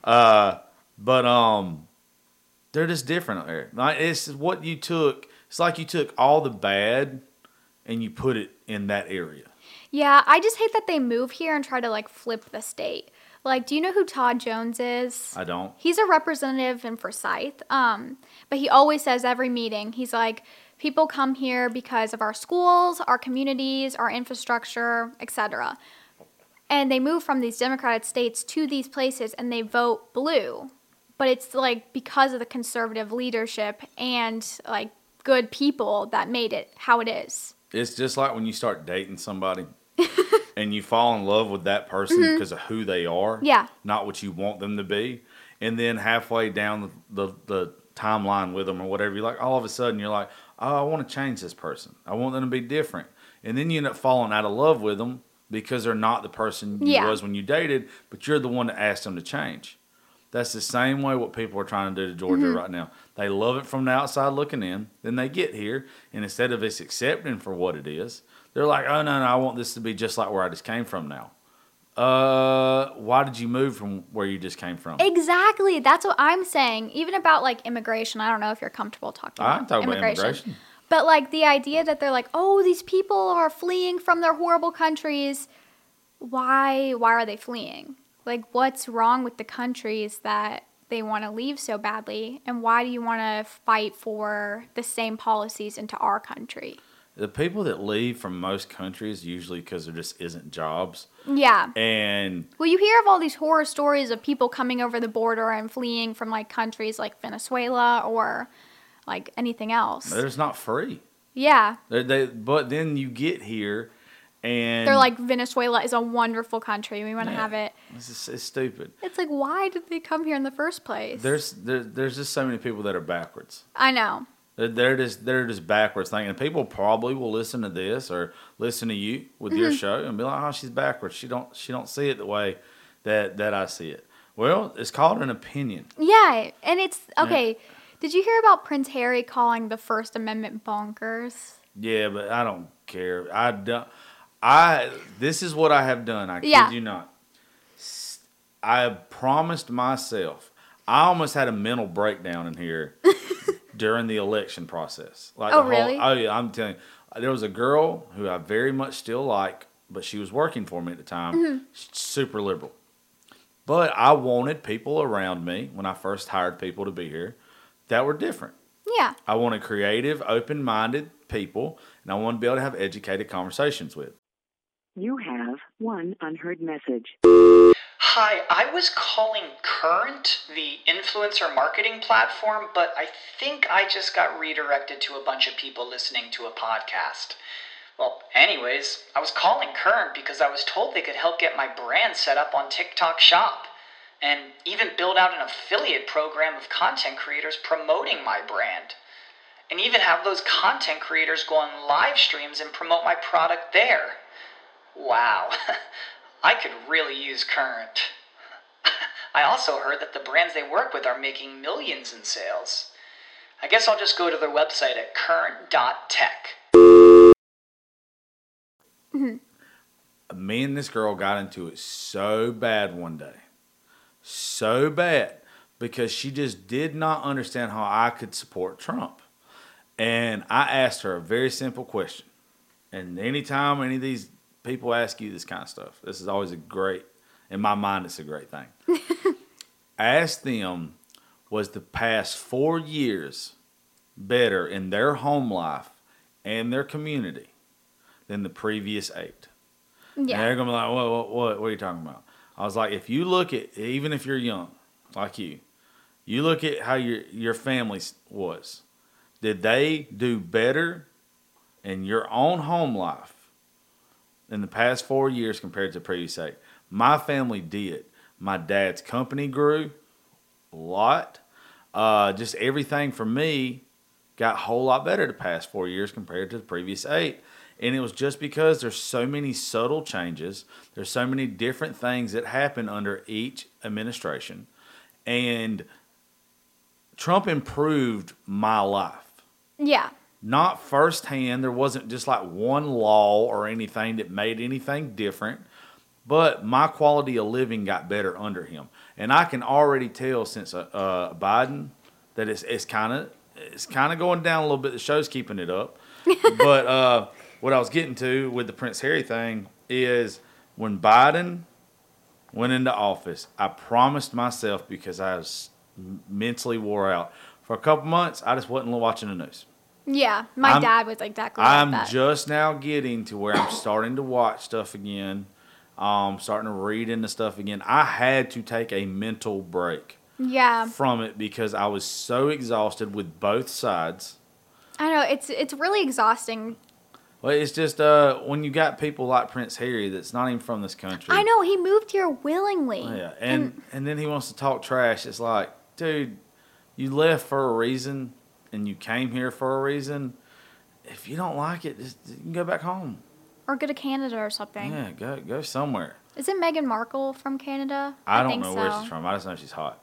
But they're just different up there. Like, it's what you took. It's like you took all the bad and you put it in that area. Yeah, I just hate that they move here and try to like flip the state. Like, do you know who Todd Jones is? I don't. He's a representative in Forsyth. But he always says every meeting, he's like, people come here because of our schools, our communities, our infrastructure, etc. And they move from these Democratic states to these places and they vote blue. But it's like because of the conservative leadership and like good people that made it how it is. It's just like when you start dating somebody and you fall in love with that person because of who they are, Yeah. not what you want them to be. And then halfway down the timeline with them or whatever, you're like, all of a sudden you're like, oh, I want to change this person. I want them to be different. And then you end up falling out of love with them because they're not the person you was when you dated, but you're the one that asked them to change. That's the same way what people are trying to do to Georgia right now. They love it from the outside looking in. Then they get here, and instead of us accepting for what it is, they're like, oh, no, I want this to be just like where I just came from now. Why did you move from where you just came from? Exactly. That's what I'm saying. Even about like immigration. I don't know if you're comfortable talking I about can talk about immigration. But like the idea that they're like, oh, these people are fleeing from their horrible countries. Why are they fleeing? Like, what's wrong with the countries that they want to leave so badly? And why do you want to fight for the same policies into our country? The people that leave from most countries usually because there just isn't jobs. Yeah. And well, you hear of all these horror stories of people coming over the border and fleeing from like countries like Venezuela or like anything else. it's not free. Yeah. But then you get here and they're like, Venezuela is a wonderful country. We want to have it. It's stupid. It's like, why did they come here in the first place? There's just so many people that are backwards. I know. They're just backwards thinking. And people probably will listen to this or listen to you with your show and be like, "Oh, she's backwards. She don't see it the way that I see it." Well, it's called an opinion. Yeah, and it's okay. Yeah. Did you hear about Prince Harry calling the First Amendment bonkers? Yeah, but I don't care. I don't. This is what I have done. I kid you not. I promised myself. I almost had a mental breakdown in here during the election process. Like really? Oh yeah, I'm telling you. There was a girl who I very much still like, but she was working for me at the time. Super liberal. But I wanted people around me when I first hired people to be here that were different. Yeah. I wanted creative, open-minded people, and I wanted to be able to have educated conversations with. You have one unheard message. Hi, I was calling Current, the influencer marketing platform, but I think I just got redirected to a bunch of people listening to a podcast. Well, anyways, I was calling Current because I was told they could help get my brand set up on TikTok Shop, and even build out an affiliate program of content creators promoting my brand, and even have those content creators go on live streams and promote my product there. Wow, I could really use Current. I also heard that the brands they work with are making millions in sales. I guess I'll just go to their website at current.tech. Me and this girl got into it so bad one day. So bad. Because she just did not understand how I could support Trump. And I asked her a very simple question. And anytime any of these people ask you this kind of stuff, this is always in my mind, it's a great thing. Ask them, was the past 4 years better in their home life and their community than the previous 8? Yeah. And they're going to be like, what are you talking about? I was like, if you look at, even if you're young, like you look at how your family was. Did they do better in your own home life in the past 4 years compared to the previous 8? My family did. My dad's company grew a lot. Just everything for me got a whole lot better the past 4 years compared to the previous 8. And it was just because there's so many subtle changes. There's so many different things that happen under each administration. And Trump improved my life. Yeah. Not firsthand. There wasn't just like one law or anything that made anything different. But my quality of living got better under him. And I can already tell since Biden that it's kind of going down a little bit. The show's keeping it up. But what I was getting to with the Prince Harry thing is when Biden went into office, I promised myself, because I was mentally wore out, for a couple months, I just wasn't watching the news. Yeah, my dad was exactly I'm like that. just now getting to where I'm starting to watch stuff again, starting to read into stuff again. I had to take a mental break Yeah. from it because I was so exhausted with both sides. I know, it's really exhausting. Well, it's just when you got people like Prince Harry that's not even from this country. I know, he moved here willingly. Yeah, and then he wants to talk trash. It's like, dude, you left for a reason, and you came here for a reason. If you don't like it, just, you can go back home. Or go to Canada or something. Yeah, go somewhere. Isn't Meghan Markle from Canada? I don't think know so. where she's from. I just know she's hot.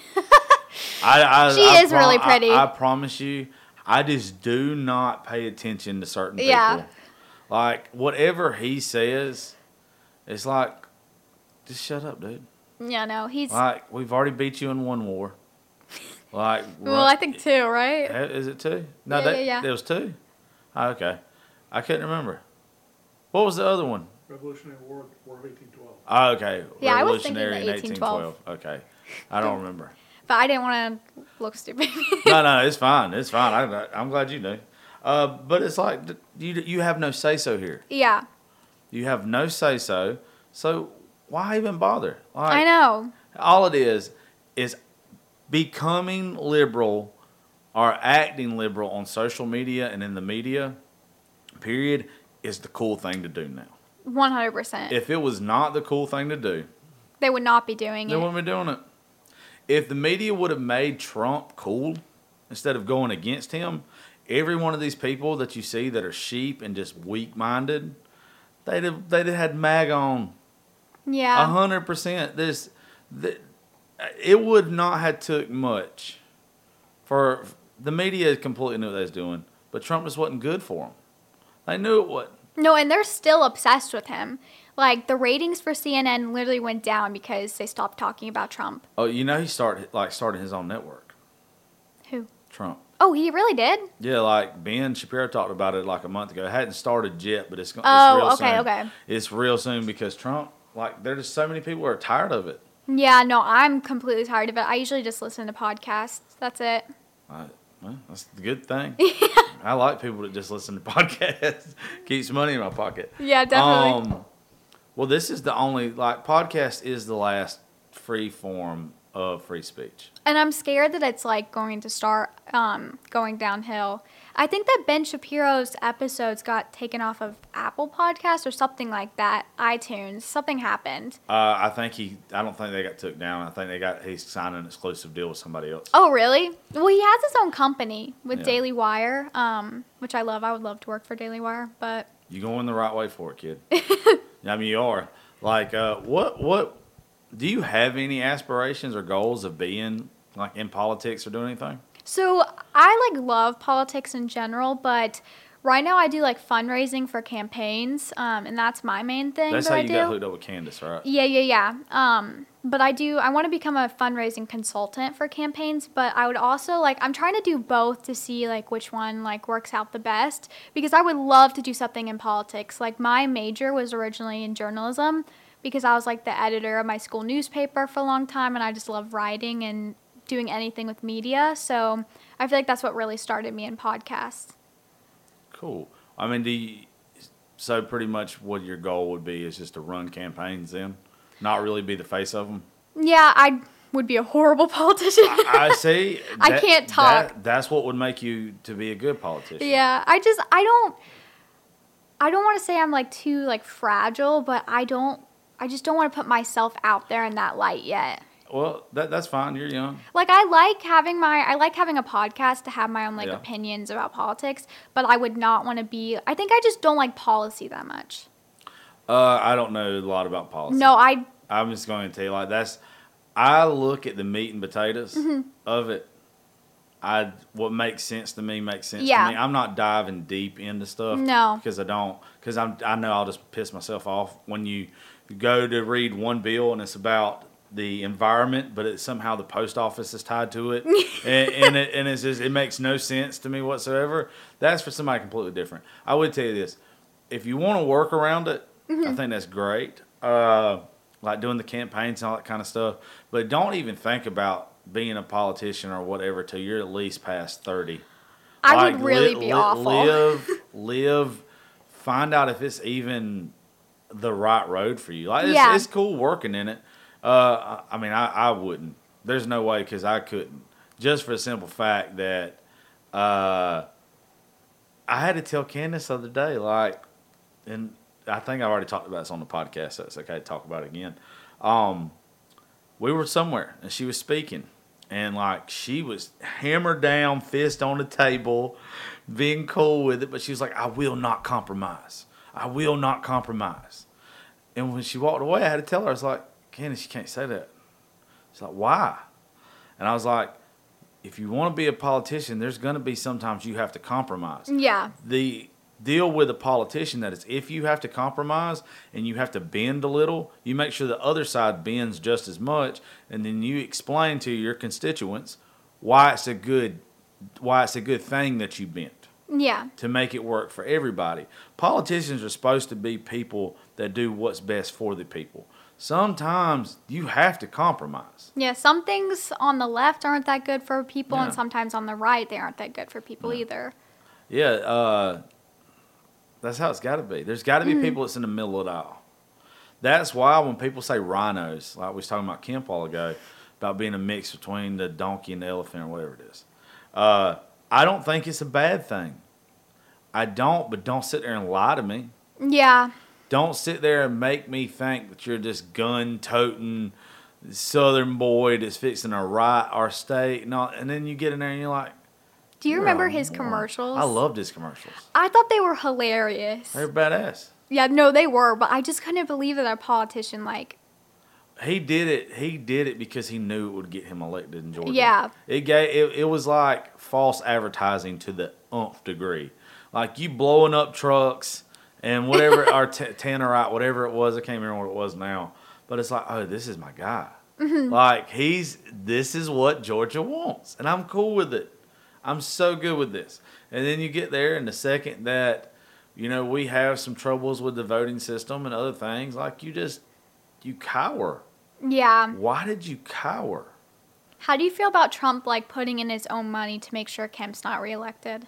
She is really pretty. I promise you, I just do not pay attention to certain people. Yeah. Like, whatever he says, it's like, just shut up, dude. Yeah, no, he's... Like, we've already beat you in one war. Like, well, I think 2, right? Is it 2? No, Yeah. There was 2. Oh, okay. I couldn't remember. What was the other one? Revolutionary War of 1812. Oh, okay. Yeah, I was thinking the Revolutionary in 1812. Okay. I don't remember. But I didn't want to look stupid. No, it's fine. It's fine. I'm glad you knew. But it's like, you have no say-so here. Yeah, You have no say-so. So why even bother? Like, I know. All it is becoming liberal or acting liberal on social media and in the media, period, is the cool thing to do now. 100%. If it was not the cool thing to do, They would not be doing they it. wouldn't be doing it. If the media would have made Trump cool instead of going against him, every one of these people that you see that are sheep and just weak-minded, they'd have had MAG on. Yeah. 100%. It would not have took much for the media completely knew what they was doing, but Trump just wasn't good for them. They knew it wasn't. No, and they're still obsessed with him. Like, the ratings for CNN literally went down because they stopped talking about Trump. Oh, you know he started his own network. Who? Trump. Oh, he really did? Yeah, like Ben Shapiro talked about it like a month ago. It hadn't started yet, but it's real soon. Okay. It's real soon because Trump, like, there's just so many people who are tired of it. Yeah, no, I'm completely tired of it. I usually just listen to podcasts. That's it. Well, that's the good thing. I like people that just listen to podcasts. Keeps money in my pocket. Yeah, definitely. Well, this is the only, like, podcast is the last free form of free speech. And I'm scared that it's, like, going to start going downhill. I think that Ben Shapiro's episodes got taken off of Apple Podcasts or something like that. iTunes. Something happened. I don't think they got took down. I think he's signed an exclusive deal with somebody else. Oh, really? Well, he has his own company with Yeah. Daily Wire, which I love. I would love to work for Daily Wire, but... You're going the right way for it, kid. I mean, you are. Like, what do you have any aspirations or goals of being, like, in politics or doing anything? So I like love politics in general, but right now I do like fundraising for campaigns, and that's my main thing. That's that how I you do. got hooked up with Candace, right? Yeah. But I want to become a fundraising consultant for campaigns, but I would also I'm trying to do both to see like which one like works out the best, because I would love to do something in politics. Like my major was originally in journalism because I was like the editor of my school newspaper for a long time, and I just love writing and doing anything with media. So I feel like that's what really started me in podcasts. Cool. I mean, so pretty much what your goal would be is just to run campaigns then? Not really be the face of them? Yeah, I would be a horrible politician. I see. I can't talk. That's what would make you to be a good politician. Yeah, I don't want to say I'm like too like fragile, but I just don't want to put myself out there in that light yet. Well, that's fine. You're young. Like I like having a podcast to have my own Yeah. opinions about politics, but I would not want to be. I think I just don't like policy that much. I don't know a lot about policy. No, I'm just going to tell you I look at the meat and potatoes of it. What makes sense to me makes sense Yeah. to me. I'm not diving deep into stuff. No. Because I know I'll just piss myself off when you go to read one bill and it's about the environment, but somehow the post office is tied to it, and it's just, it makes no sense to me whatsoever. That's for somebody completely different. I would tell you this: if you want to work around it, I think that's great. like doing the campaigns and all that kind of stuff. But don't even think about being a politician or whatever till you're at least past 30. I would really be awful. Live, find out if it's even the right road for you. Like it's cool working in it. I mean, I wouldn't. There's no way, because I couldn't. Just for the simple fact that I had to tell Candace the other day, like, and I think I already talked about this on the podcast, so it's okay to talk about it again. We were somewhere, and she was speaking, and, like, she was hammered down, fist on the table, being cool with it, but she was like, I will not compromise. I will not compromise. And when she walked away, I had to tell her, I was like, Candace, you can't say that. She's like, why? And I was like, if you want to be a politician, there's going to be sometimes you have to compromise. Yeah. The deal with a politician that is, if you have to compromise and you have to bend a little, you make sure the other side bends just as much, and then you explain to your constituents why it's a good thing that you bent. Yeah. To make it work for everybody. Politicians are supposed to be people that do what's best for the people. Sometimes you have to compromise. Yeah, some things on the left aren't that good for people, Yeah. and sometimes on the right they aren't that good for people either. Yeah, that's how it's got to be. There's got to be people that's in the middle of it all. That's why when people say rhinos, like we was talking about Kemp a while ago, about being a mix between the donkey and the elephant or whatever it is, I don't think it's a bad thing. I don't, but don't sit there and lie to me. Yeah. Don't sit there and make me think that you're this gun-toting Southern boy that's fixing to riot our state. And then you get in there and you're like, Do you remember his commercials? I loved his commercials. I thought they were hilarious. They were badass. Yeah, no, they were, but I just couldn't believe that a politician, like... He did it because he knew it would get him elected in Georgia. Yeah. It was like false advertising to the nth degree. Like you blowing up trucks and whatever, or Tannerite, whatever it was. I can't remember what it was now. But it's like, oh, this is my guy. Mm-hmm. Like this is what Georgia wants. And I'm cool with it. I'm so good with this. And then you get there, and the second that, we have some troubles with the voting system and other things, like you cower. Yeah. Why did you cower? How do you feel about Trump, like, putting in his own money to make sure Kemp's not reelected?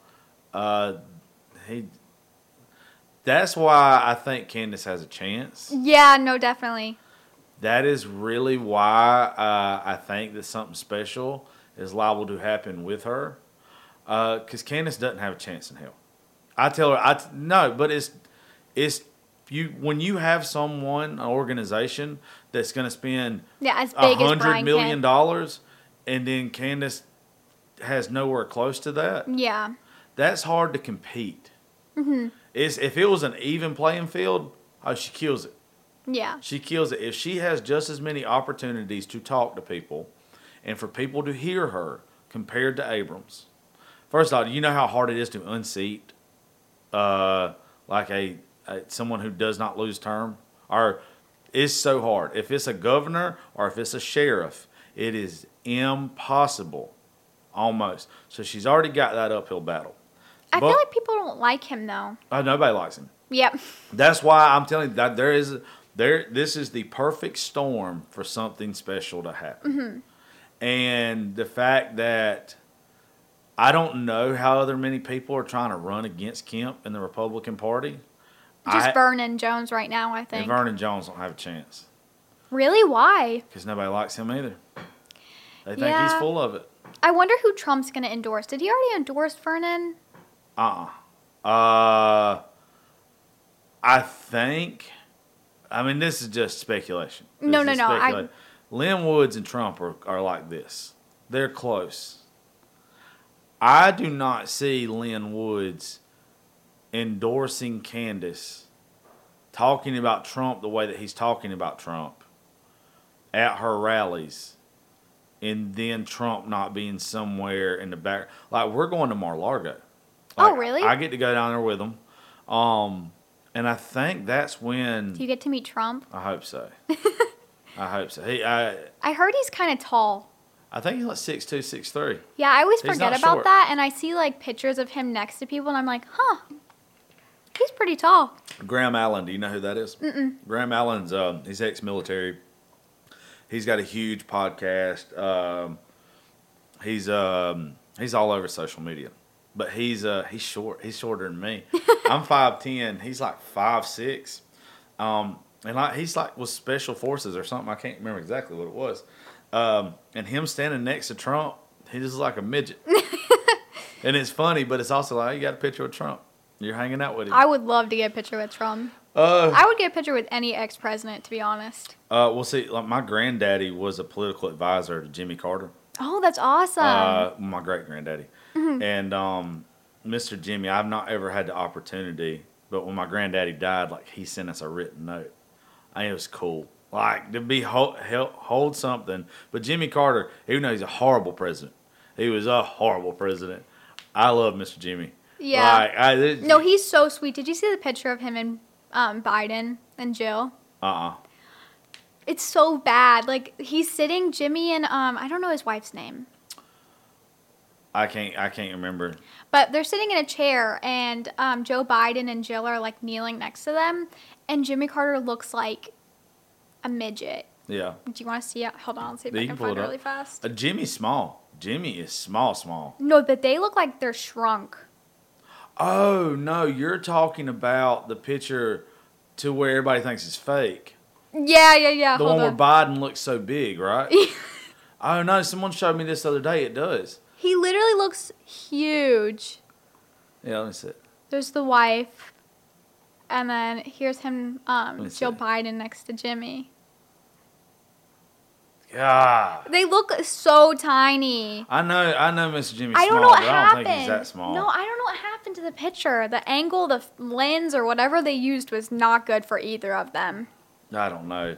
That's why I think Candace has a chance. Yeah, no, definitely. That is really why I think that something special is liable to happen with her. Because Candace doesn't have a chance in hell. I tell her, no, but it's when you have an organization that's going to spend as big as $100 million, and then Candace has nowhere close to that. Yeah, that's hard to compete. Mm-hmm. If it was an even playing field, she kills it. Yeah, she kills it. If she has just as many opportunities to talk to people, and for people to hear her compared to Abrams. First of all, do you know how hard it is to unseat like someone who does not lose term? Or it's so hard. If it's a governor or if it's a sheriff, it is impossible, almost. So she's already got that uphill battle. I feel like people don't like him, though. Nobody likes him. Yep. That's why I'm telling you that this is the perfect storm for something special to happen. Mm-hmm. And the fact that I don't know how other many people are trying to run against Kemp in the Republican Party. Just Vernon Jones right now, I think. And Vernon Jones don't have a chance. Really? Why? Because nobody likes him either. They think he's full of it. I wonder who Trump's going to endorse. Did he already endorse Vernon? I think. I mean, this is just speculation. No. Lynn Woods and Trump are like this. They're close. I do not see Lynn Woods endorsing Candace, talking about Trump the way that he's talking about Trump at her rallies, and then Trump not being somewhere in the back. Like, we're going to Mar-a-Lago. Oh, really? I get to go down there with them. And I think that's when... Do you get to meet Trump? I hope so. I hope so. I heard he's kind of tall. I think he's like 6'2", 6'3". Yeah, I always forget about that, and I see, like, pictures of him next to people, and I'm like, huh, he's pretty tall. Graham Allen, do you know who that is? Mm-mm. Graham Allen's he's ex-military. He's got a huge podcast. He's all over social media, but he's short. He's shorter than me. I'm 5'10". He's like 5'6". And like he's like was special forces or something. I can't remember exactly what it was. And him standing next to Trump, he just looks like a midget. And it's funny, but it's also like you got a picture with Trump. You're hanging out with him. I would love to get a picture with Trump. I would get a picture with any ex-president, to be honest. Well, see, like my granddaddy was a political advisor to Jimmy Carter. Oh, that's awesome. My great granddaddy. And Mr. Jimmy, I've not ever had the opportunity, but when my granddaddy died, like he sent us a written note. I think it was cool. Like to be hold something. But Jimmy Carter, even though he's a horrible president, he was a horrible president. I love Mr. Jimmy. Yeah. Like, no, he's so sweet. Did you see the picture of him and Biden and Jill? It's so bad. Like he's sitting, Jimmy and I don't know his wife's name. I can't remember. But they're sitting in a chair, and Joe Biden and Jill are like kneeling next to them, and Jimmy Carter looks like a midget. Yeah. Do you want to see it? Hold on, let's see if Yeah, I you can can pull find it it up. really fast. Jimmy's small. Jimmy is small. No, but they look like they're shrunk. Oh no, you're talking about the picture to where everybody thinks it's fake. Yeah. The Hold one where on. Biden looks so big, right? Oh no, someone showed me this the other day. It does. He literally looks huge. Yeah, let me see it. There's the wife, and then here's him, me Jill see. Biden next to Jimmy. God. They look so tiny. I know Mr. Jimmy's I small, don't know what but I don't happened. think he's that small. No, I don't know what happened to the picture. The angle, the lens, or whatever they used was not good for either of them. I don't know.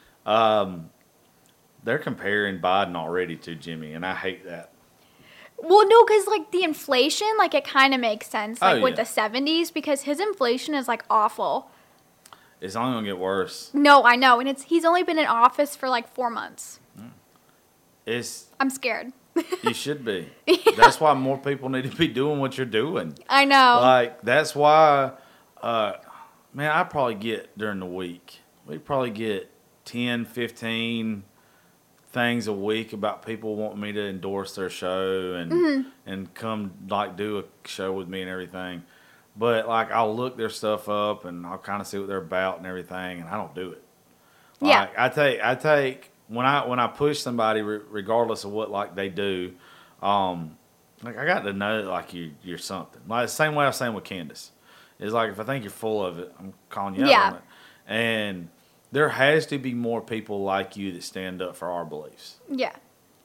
They're comparing Biden already to Jimmy, and I hate that. Well, no, because, like, the inflation, like, it kind of makes sense, like, Oh, with yeah. the 70s, because his inflation is, like, awful. It's only gonna get worse. No, I know, and he's only been in office for, like, 4 months. I'm scared. You should be. That's why more people need to be doing what you're doing. I know. Like, that's why, man, I probably get during the week, we probably get 10, 15 things a week about people wanting me to endorse their show and come, like, do a show with me and everything. But, like, I'll look their stuff up and I'll kind of see what they're about and everything, and I don't do it. Yeah. Like, I take when I push somebody, regardless of what, like, they do, like, I got to know, like, you're something. Like, the same way I was saying with Candace. It's like, if I think you're full of it, I'm calling you out on it. And there has to be more people like you that stand up for our beliefs. Yeah.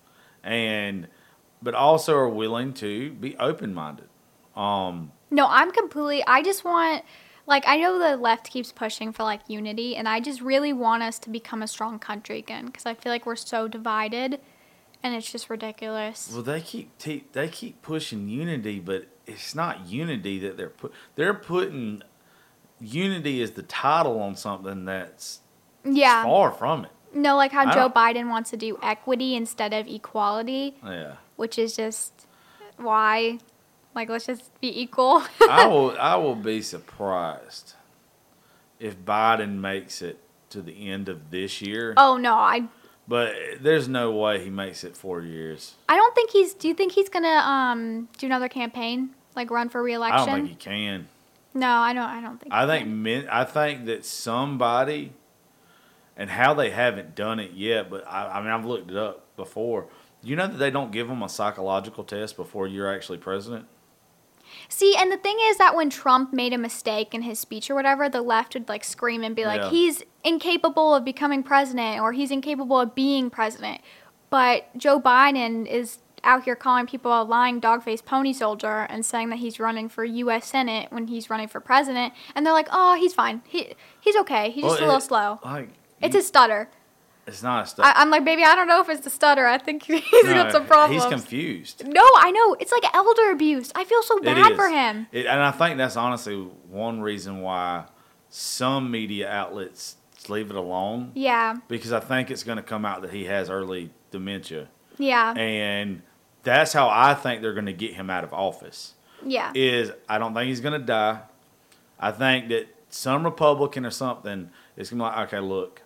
But also are willing to be open-minded. No, I just want, like, I know the left keeps pushing for, like, unity, and I just really want us to become a strong country again, because I feel like we're so divided, and it's just ridiculous. Well, they keep pushing unity, but it's not unity that they're putting unity as the title on something that's Yeah. far from it. No, like how I Joe don't- Biden wants to do equity instead of equality, Yeah. which is just why, like, let's just be equal. I will be surprised if Biden makes it to the end of this year. Oh no, I But there's no way he makes it 4 years. don't think he's. Do you think he's gonna do another campaign, like run for re-election? I don't think he can. No, I don't think. I he think can. I think that somebody, and how they haven't done it yet, but I mean I've looked it up before. You know that they don't give them a psychological test before you're actually president. See, and the thing is that when Trump made a mistake in his speech or whatever, the left would like scream and be like, Yeah. he's incapable of becoming president or he's incapable of being president. But Joe Biden is out here calling people a lying dog-faced pony soldier and saying that he's running for U.S. Senate when he's running for president. And they're like, oh, he's fine. He's okay. He's just a little slow. Like It's his stutter. It's not a stutter. I'm like, baby, I don't know if it's the stutter. I think he's got some problems. He's confused. No, I know. It's like elder abuse. I feel so bad for him. And I think that's honestly one reason why some media outlets leave it alone. Yeah. Because I think it's going to come out that he has early dementia. Yeah. And that's how I think they're going to get him out of office. Yeah. I don't think he's going to die. I think that some Republican or something is going to be like, okay, look,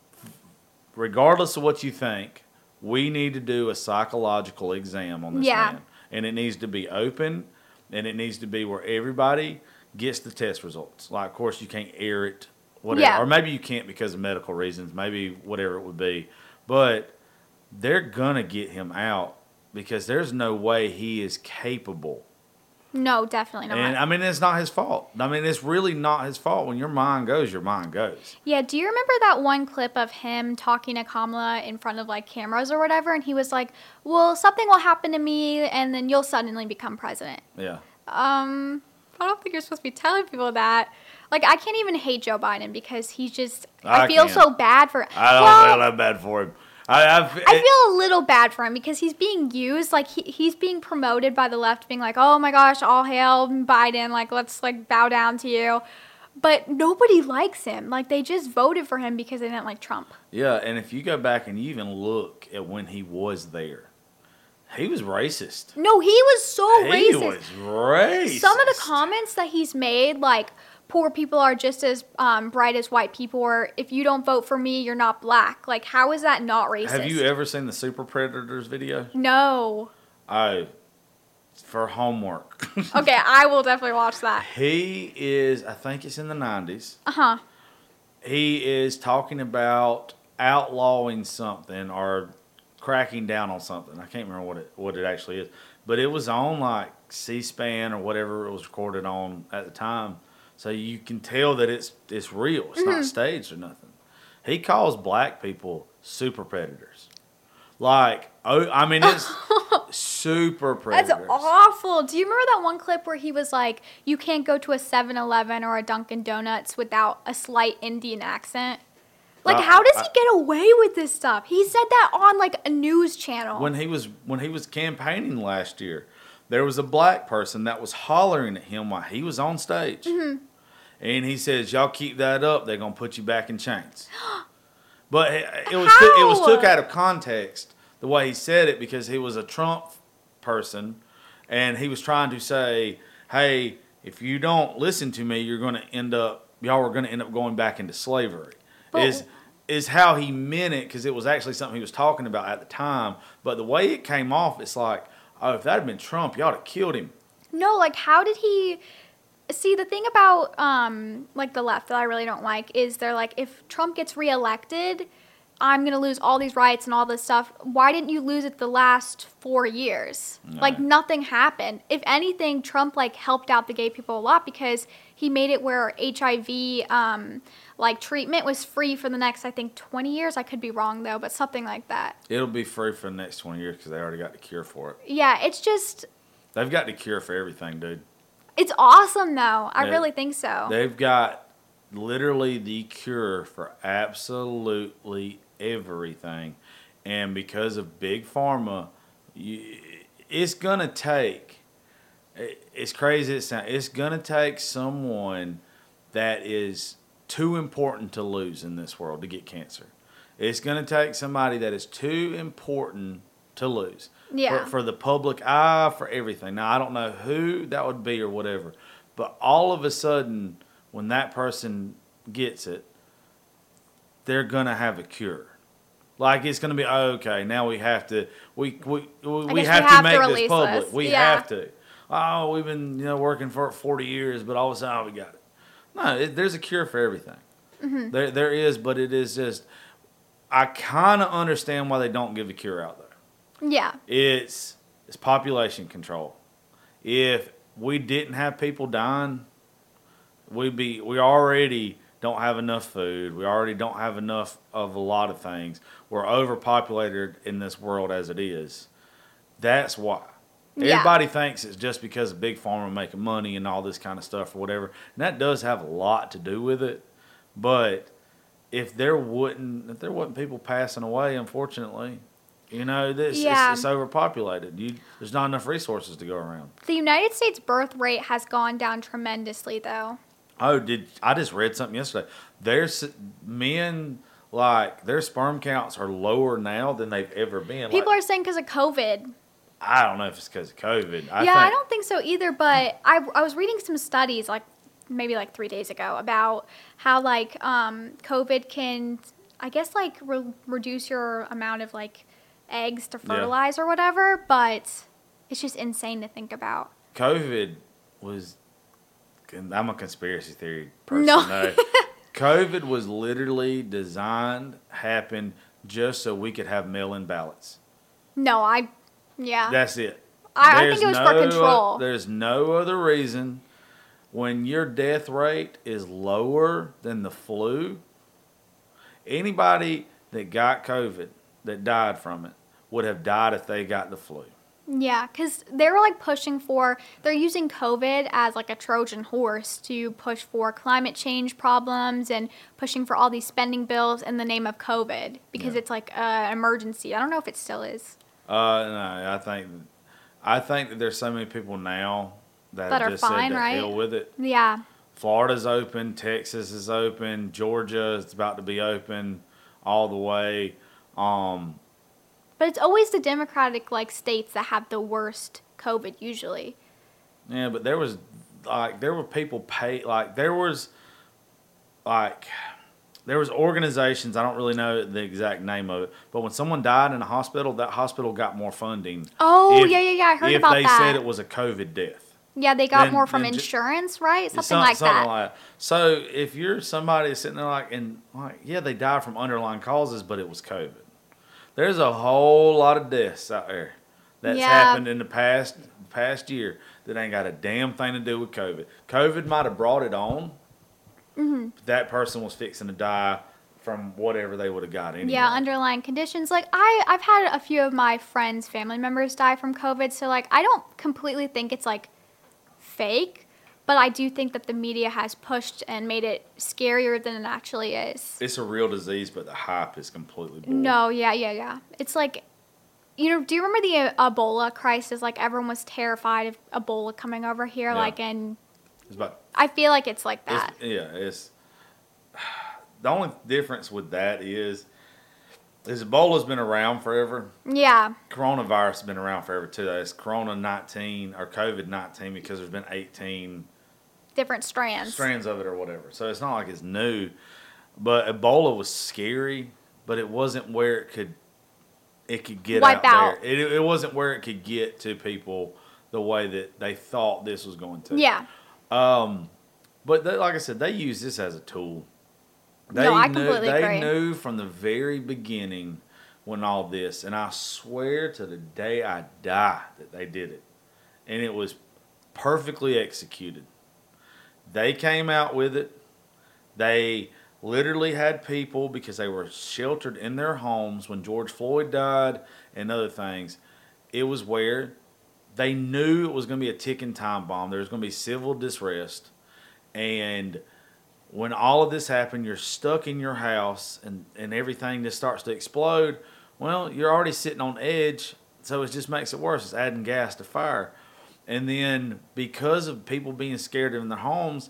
regardless of what you think, we need to do a psychological exam on this man. And it needs to be open, and it needs to be where everybody gets the test results. Like, of course, you can't air it, whatever. Yeah. Or maybe you can't because of medical reasons, maybe whatever it would be. But they're going to get him out because there's no way he is capable. No, definitely not. And, I mean, it's not his fault. I mean, it's really not his fault. When your mind goes, your mind goes. Yeah, do you remember that one clip of him talking to Kamala in front of, like, cameras or whatever? And he was like, well, something will happen to me, and then you'll suddenly become president. Yeah. I don't think you're supposed to be telling people that. Like, I can't even hate Joe Biden because he's just, I feel so bad for I don't feel that bad for him. I feel a little bad for him because he's being used, like he's being promoted by the left, being like, oh my gosh, all hail Biden, like let's like bow down to you. But nobody likes him. Like they just voted for him because they didn't like Trump. Yeah, and if you go back and you even look at when he was there, he was racist. No, he was so racist. He was racist. Some of the comments that he's made, like, poor people are just as bright as white people, or if you don't vote for me, you're not black. Like, how is that not racist? Have you ever seen the Super Predators video? No. Oh, for homework. Okay, I will definitely watch that. He is, I think it's in the 90s. Uh-huh. He is talking about outlawing something or cracking down on something. I can't remember what it actually is. But it was on, like, C-SPAN or whatever it was recorded on at the time. So you can tell that it's real. It's not staged or nothing. He calls black people super predators. Like, I mean, it's super predators. That's awful. Do you remember that one clip where he was like, you can't go to a 7-Eleven or a Dunkin' Donuts without a slight Indian accent? Like, how does he get away with this stuff? He said that on, like, a news channel. When he was campaigning last year, there was a black person that was hollering at him while he was on stage. Mm-hmm. And he says, y'all keep that up, they're going to put you back in chains. But it was took out of context, the way he said it, because he was a Trump person, and he was trying to say, hey, if you don't listen to me, y'all are going to end up going back into slavery. Is how he meant it, because it was actually something he was talking about at the time. But the way it came off, it's like, oh, if that had been Trump, y'all would have killed him. No, like, how did he... See, the thing about, like, the left that I really don't like is they're like, if Trump gets reelected, I'm going to lose all these rights and all this stuff. Why didn't you lose it the last 4 years? No. Like, nothing happened. If anything, Trump, like, helped out the gay people a lot because he made it where HIV, like, treatment was free for the next, I think, 20 years. I could be wrong, though, but something like that. It'll be free for the next 20 years because they already got the cure for it. Yeah, it's just... They've got the cure for everything, dude. It's awesome, though. I really think so. They've got literally the cure for absolutely everything. And because of Big Pharma, it's going to take, it's crazy it sounds, it's going to take someone that is too important to lose in this world to get cancer. It's going to take somebody that is too important to lose. Yeah. For the public eye, for everything. Now, I don't know who that would be or whatever, but all of a sudden, when that person gets it, they're going to have a cure. Like, it's going to be, okay, now we have to, we have to make this public. This. We have to. Oh, we've been working for it 40 years, but all of a sudden, we got it. No, there's a cure for everything. Mm-hmm. There is, but it is just, I kind of understand why they don't give a cure out there. Yeah. It's population control. If we didn't have people dying, we already don't have enough food. We already don't have enough of a lot of things. We're overpopulated in this world as it is. That's why. Yeah. Everybody thinks it's just because of Big Pharma making money and all this kind of stuff or whatever. And that does have a lot to do with it. But if there wasn't people passing away, unfortunately, it's overpopulated. There's not enough resources to go around. The United States birth rate has gone down tremendously, though. Oh, I just read something yesterday. There's men, like, their sperm counts are lower now than they've ever been. People are saying because of COVID. I don't know if it's because of COVID. I don't think so either, but I was reading some studies, like, maybe like 3 days ago about how like COVID can, I guess, like reduce your amount of like eggs to fertilize or whatever, but it's just insane to think about. COVID was, I'm a conspiracy theory person. No. COVID was literally designed, happened just so we could have mail-in ballots. No, yeah. That's it. I think it was for control. There's no other reason. When your death rate is lower than the flu, anybody that got COVID, that died from it, would have died if they got the flu. Yeah, because they were like they're using COVID as like a Trojan horse to push for climate change problems and pushing for all these spending bills in the name of COVID because it's like an emergency. I don't know if it still is. No, I think that there's so many people now that have are just fine, said to right? hell with it. Yeah. Florida's open, Texas is open, Georgia is about to be open all the way. But it's always the Democratic like states that have the worst COVID usually. Yeah, but there were people there was organizations, I don't really know the exact name of it, but when someone died in a hospital, that hospital got more funding. Oh, yeah, I heard about that. If they said it was a COVID death. Yeah, they got more from insurance, right? Something like that. So if you're somebody sitting there they died from underlying causes, but it was COVID. There's a whole lot of deaths out there that's happened in the past year that ain't got a damn thing to do with COVID. COVID might have brought it on. Mm-hmm. But that person was fixing to die from whatever they would have got anyway. Yeah, underlying conditions. Like I've had a few of my friends' family members die from COVID, so like I don't completely think it's like fake. But I do think that the media has pushed and made it scarier than it actually is. It's a real disease, but the hype is completely bull. No, yeah. It's like, do you remember the Ebola crisis? Like, everyone was terrified of Ebola coming over here. Yeah. I feel like it's like that. It's the only difference with that is Ebola's been around forever. Yeah. Coronavirus has been around forever, too. It's Corona-19 or COVID-19 because there's been 18... different strands of it or whatever. So it's not like it's new. But Ebola was scary, but it wasn't where it could get wipe out there. It wasn't where it could get to people the way that they thought this was going to. Yeah. But like I said, they use this as a tool. I completely agree. They knew from the very beginning when all this, and I swear to the day I die that they did it. And it was perfectly executed. They came out with it. They literally had people, because they were sheltered in their homes when George Floyd died and other things. It was where they knew it was going to be a ticking time bomb. There was going to be civil disrest. And when all of this happened, you're stuck in your house and everything just starts to explode. Well, you're already sitting on edge, so it just makes it worse. It's adding gas to fire. And then because of people being scared in their homes,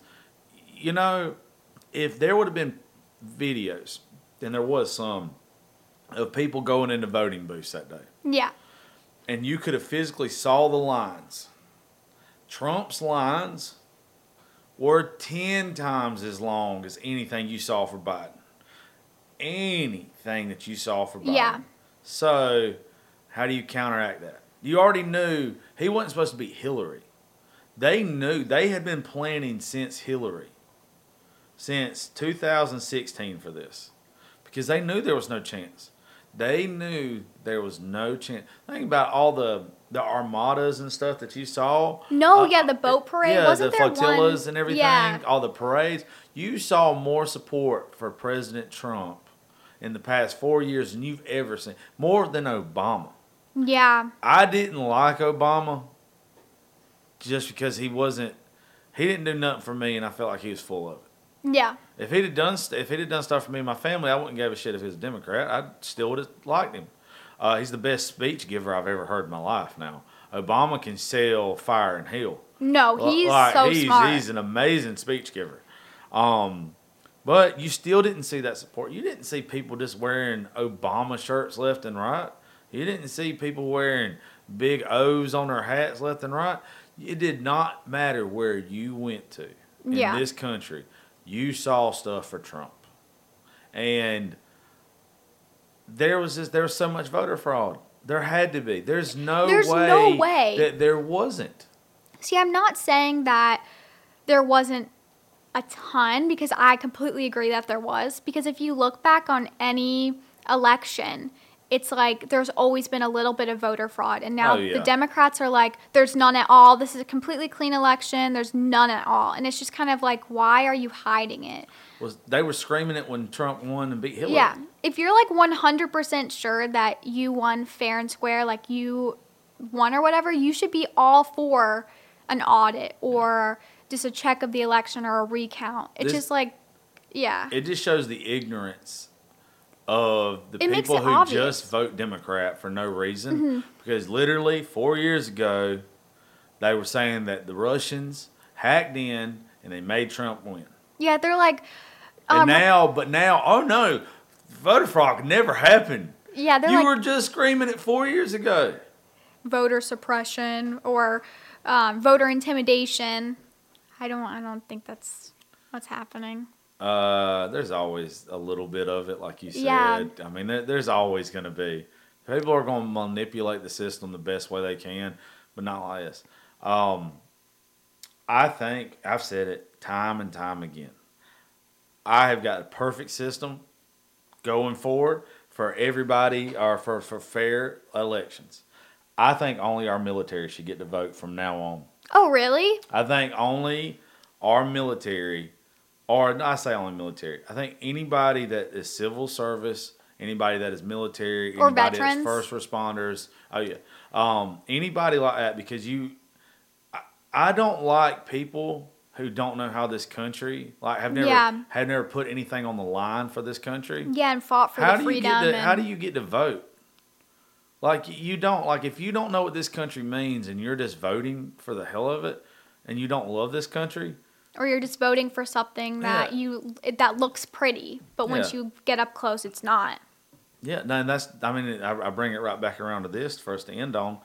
if there would have been videos, and there was some, of people going into voting booths that day. Yeah. And you could have physically saw the lines. Trump's lines were 10 times as long as anything you saw for Biden. Anything that you saw for Biden. Yeah. So, how do you counteract that? You already knew he wasn't supposed to beat Hillary. They knew. They had been planning since Hillary. Since 2016 for this. Because they knew there was no chance. They knew there was no chance. Think about all the armadas and stuff that you saw. The boat parade. Yeah, Wasn't the there flotillas one? and everything. Yeah. All the parades. You saw more support for President Trump in the past 4 years than you've ever seen. More than Obama. Yeah. I didn't like Obama just because he didn't do nothing for me, and I felt like he was full of it. Yeah. If he'd have done stuff for me and my family, I wouldn't give a shit if he was a Democrat. I still would have liked him. He's the best speech giver I've ever heard in my life now. Obama can sell fire and hell. No, he's so smart. He's an amazing speech giver. But you still didn't see that support. You didn't see people just wearing Obama shirts left and right. You didn't see people wearing big O's on their hats left and right. It did not matter where you went to. in Yeah. this country, you saw stuff for Trump. And there was so much voter fraud. There had to be. There's no way that there wasn't. See, I'm not saying that there wasn't a ton, because I completely agree that there was. Because if you look back on any election, it's like there's always been a little bit of voter fraud. And now the Democrats are like, there's none at all. This is a completely clean election. There's none at all. And it's just kind of like, why are you hiding it? They were screaming it when Trump won and beat Hillary. Yeah. If you're like 100% sure that you won fair and square, like you won or whatever, you should be all for an audit or just a check of the election or a recount. It's just like, yeah. It just shows the ignorance of the people who just vote Democrat for no reason. Mm-hmm. Because literally 4 years ago, they were saying that the Russians hacked in and they made Trump win. Yeah, they're like... And now, oh no, voter fraud never happened. Yeah, they're you like... were just screaming it 4 years ago. Voter suppression or voter intimidation. I don't think that's what's happening. There's always a little bit of it, like you said. Yeah. I mean, there's always going to be. People are going to manipulate the system the best way they can, but not like this. I think, I've said it time and time again, I have got a perfect system going forward for everybody, or for fair elections. I think only our military should get to vote from now on. Oh, really? I think only our military, or I say only military, I think anybody that is civil service, anybody that is military, or anybody veterans. that's first responders, anybody like that, because I don't like people who don't know how this country, like have never put anything on the line for this country. Yeah, and fought for the freedom. How do you get to vote? Like, you don't, like, if you don't know what this country means and you're just voting for the hell of it and you don't love this country. Or you're just voting for something that that looks pretty, but once you get up close, it's not. Yeah, no, and I bring it right back around to this for us to end on.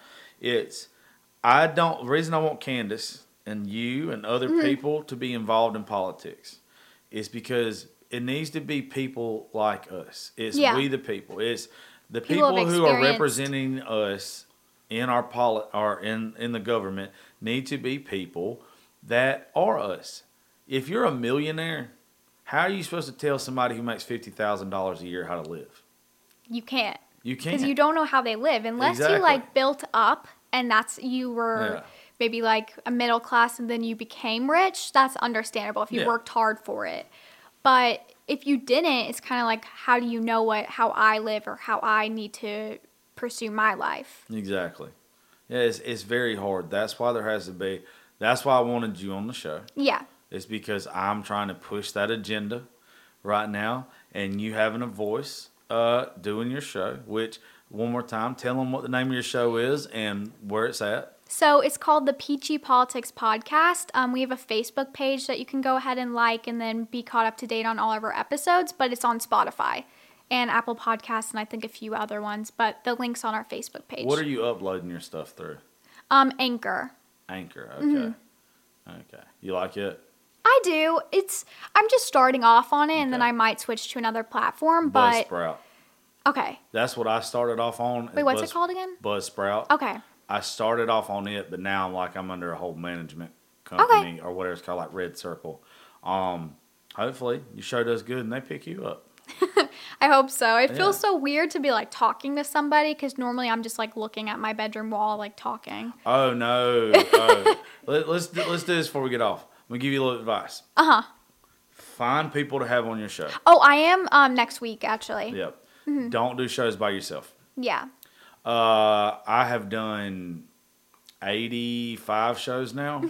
The reason I want Candace and you and other people to be involved in politics is because it needs to be people like us. It's we the people. It's the people who are representing us in our or in the government need to be people that are us. If you're a millionaire, how are you supposed to tell somebody who makes $50,000 a year how to live? You can't. You can't. Because you don't know how they live. Unless you, like, built up and you were maybe, like, a middle class and then you became rich, that's understandable if you worked hard for it. But if you didn't, it's kind of like, how do you know how I live or how I need to pursue my life? Exactly. Yeah, it's very hard. That's why there has to be. That's why I wanted you on the show. Yeah. It's because I'm trying to push that agenda right now, and you having a voice doing your show, which, one more time, tell them what the name of your show is and where it's at. So it's called the Peachy Politics Podcast. We have a Facebook page that you can go ahead and like and then be caught up to date on all of our episodes, but it's on Spotify and Apple Podcasts and I think a few other ones, but the link's on our Facebook page. What are you uploading your stuff through? Anchor. Anchor, okay. Okay. You like it? I do. I'm just starting off on it, and then I might switch to another platform, but... Buzzsprout. Okay. That's what I started off on. Wait, what's it called again? Buzzsprout. Okay. I started off on it, but now I'm under a whole management company or whatever it's called, like Red Circle. Hopefully your show does good and they pick you up. I hope so. It feels so weird to be like talking to somebody because normally I'm just like looking at my bedroom wall, like talking. Oh no! Let's do this before we get off. I'm gonna give you a little advice. Find people to have on your show. Oh, I am next week actually. Yep. Don't do shows by yourself. Yeah. I have done 85 shows now.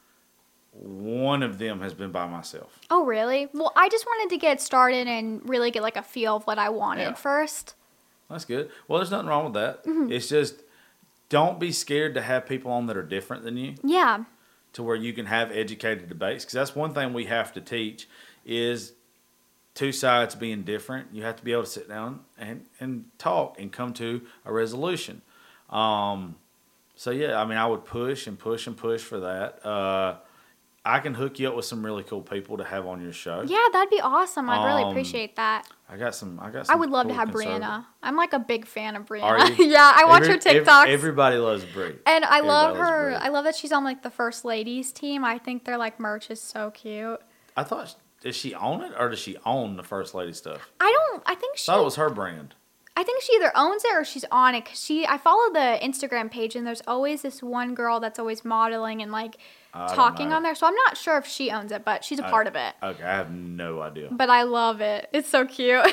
One of them has been by myself. Oh, really? Well, I just wanted to get started and really get like a feel of what I wanted first. That's good. Well, there's nothing wrong with that. It's just, don't be scared to have people on that are different than you. Yeah. To where you can have educated debates. Because that's one thing we have to teach is two sides being different. You have to be able to sit down and talk and come to a resolution. So, yeah, I mean, I would push and push and push for that. I can hook you up with some really cool people to have on your show. Yeah, that'd be awesome. I'd really appreciate that. I got some. I would love to cool have conservative- Brianna. I'm like a big fan of Brianna. Are you? Yeah, I watch her TikToks. Everybody loves Brie. And I love Everybody loves her. Brie. I love that she's on like the First Ladies team. I think their like merch is so cute. I thought, does she own it or does she own the First Lady stuff? I think I she. thought it was her brand. I think she either owns it or she's on it. Cause I follow the Instagram page and there's always this one girl that's always modeling and like I don't talking know. on there. So I'm not sure if she owns it, but she's a part of it. Okay, I have no idea. But I love it. It's so cute.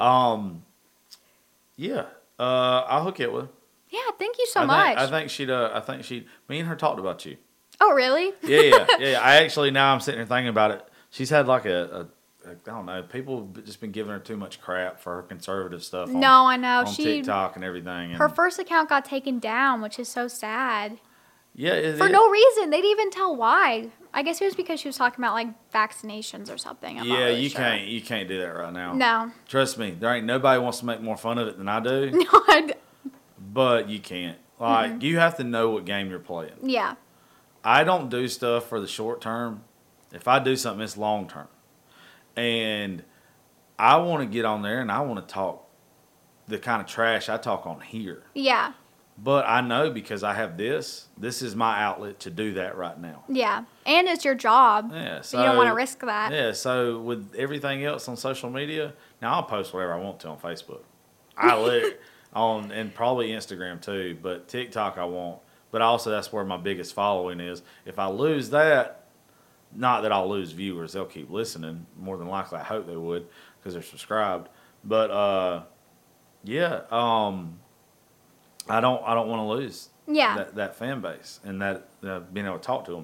Yeah. I'll hook you up with her. Yeah, thank you so much. I think she'd. Me and her talked about you. Oh, really? Yeah. I actually, now I'm sitting here thinking about it. She's had like I don't know. People have just been giving her too much crap for her conservative stuff. No, I know. On She TikTok and everything. her And first account got taken down, which is so sad. yeah, For no reason. They didn't even tell why. I guess it was because she was talking about like vaccinations or something. I'm not Yeah, really you sure. can't do that right now. No. Trust me, there ain't nobody wants to make more fun of it than I do. No, But you can't. Like you have to know what game you're playing. yeah. I don't do stuff for the short term. If I do something, it's long term. And I want to get on there and I want to talk the kind of trash I talk on here. Yeah. But I know because I have this is my outlet to do that right now. Yeah. And it's your job. Yeah, So you don't want to risk that. Yeah, so with everything else on social media, now I'll post whatever I want to on Facebook. I let on and probably Instagram too, but TikTok I won't. But also that's where my biggest following is. If I lose that, not that I'll lose viewers, they'll keep listening. More than likely, I hope they would because they're subscribed. But yeah, I don't want to lose Yeah. that fan base and that being able to talk to them.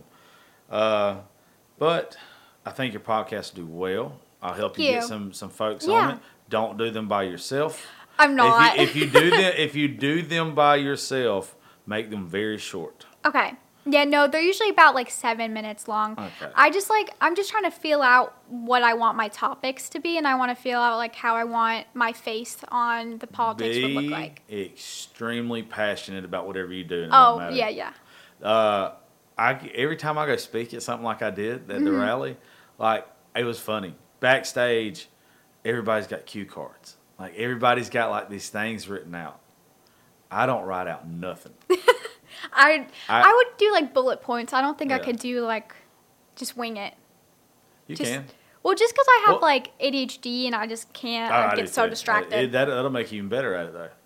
But I think your podcast will do well. I'll help you get some folks Yeah. on it. Don't do them by yourself. I'm not. If you do them by yourself, make them very short. Okay. Yeah, no, they're usually about like 7 minutes long. Okay. I'm just trying to feel out what I want my topics to be, and I want to feel out like how I want my face on the politics would look like. Extremely passionate about whatever you do. And it don't Oh, matter. yeah. Every time I go speak at something like I did at the Mm-hmm. rally, like it was funny. Backstage, everybody's got cue cards. Like everybody's got like these things written out. I don't write out nothing. I would do like bullet points. I don't think I Yeah. could do like just wing it. You Just- can. Well, just because I have Well- like ADHD and I just can't I I do get so too. distracted. That'll make you even better at it though.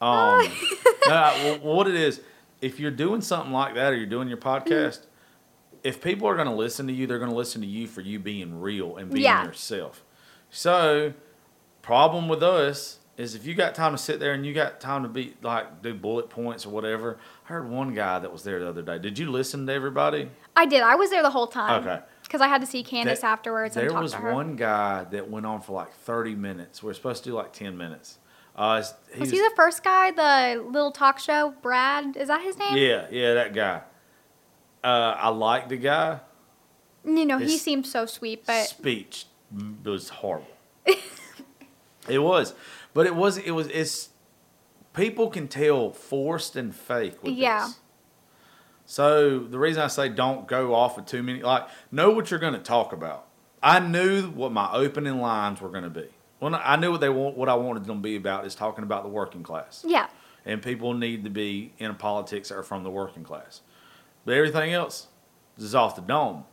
What it is, if you're doing something like that or you're doing your podcast, if people are going to listen to you, they're going to listen to you for you being real and being Yeah. yourself. So, problem with us is if you got time to sit there and you got time to be like do bullet points or whatever. I heard one guy that was there the other day. Did you listen to everybody? I did. I was there the whole time. Okay. Because I had to see Candace afterwards and There talk was to her. one guy that went on for like 30 minutes. We're supposed to do like 10 minutes. Was Was he the first guy, the little talk show, Brad? Is that his name? Yeah, that guy. I like the guy. You know, he His seemed so sweet, but speech was horrible. It was, but it's people can tell forced and fake with Yeah. this. So the reason I say don't go off of too many, like know what you're going to talk about. I knew what my opening lines were going to be. Well, I knew what I wanted them to be about is talking about the working class. yeah. And people need to be in politics that are from the working class. But everything else is off the dome.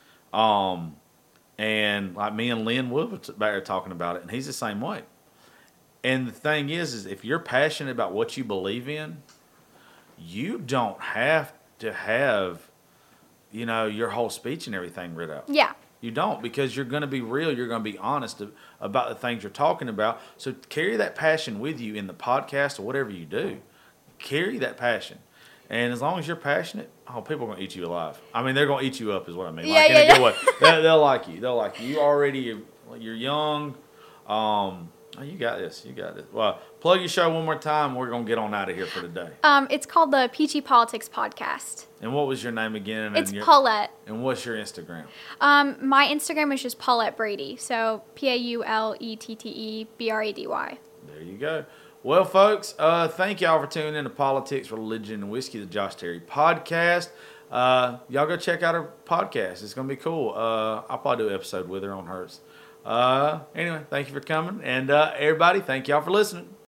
And like me and Lynn Wood were back there talking about it, and he's the same way. And the thing is if you're passionate about what you believe in, you don't have to have, your whole speech and everything read out. Yeah. You don't, because you're going to be real. You're going to be honest about the things you're talking about. So carry that passion with you in the podcast or whatever you do. Carry that passion. And as long as you're passionate, people are going to eat you alive. I mean, they're going to eat you up is what I mean. Yeah, like, in yeah, a good yeah. way. They'll like you. They'll like you. You're young. You got this. You got this. Well, plug your show one more time. We're going to get on out of here for today. It's called the Peachy Politics Podcast. And what was your name again? It's Paulette. And what's your Instagram? My Instagram is just Paulette Brady. So PauletteBrady. There you go. Well, folks, thank y'all for tuning in to Politics, Religion, and Whiskey, the Josh Terry podcast. Y'all go check out her podcast. It's gonna be cool. I'll probably do an episode with her on hers. Anyway, thank you for coming, and everybody, thank y'all for listening.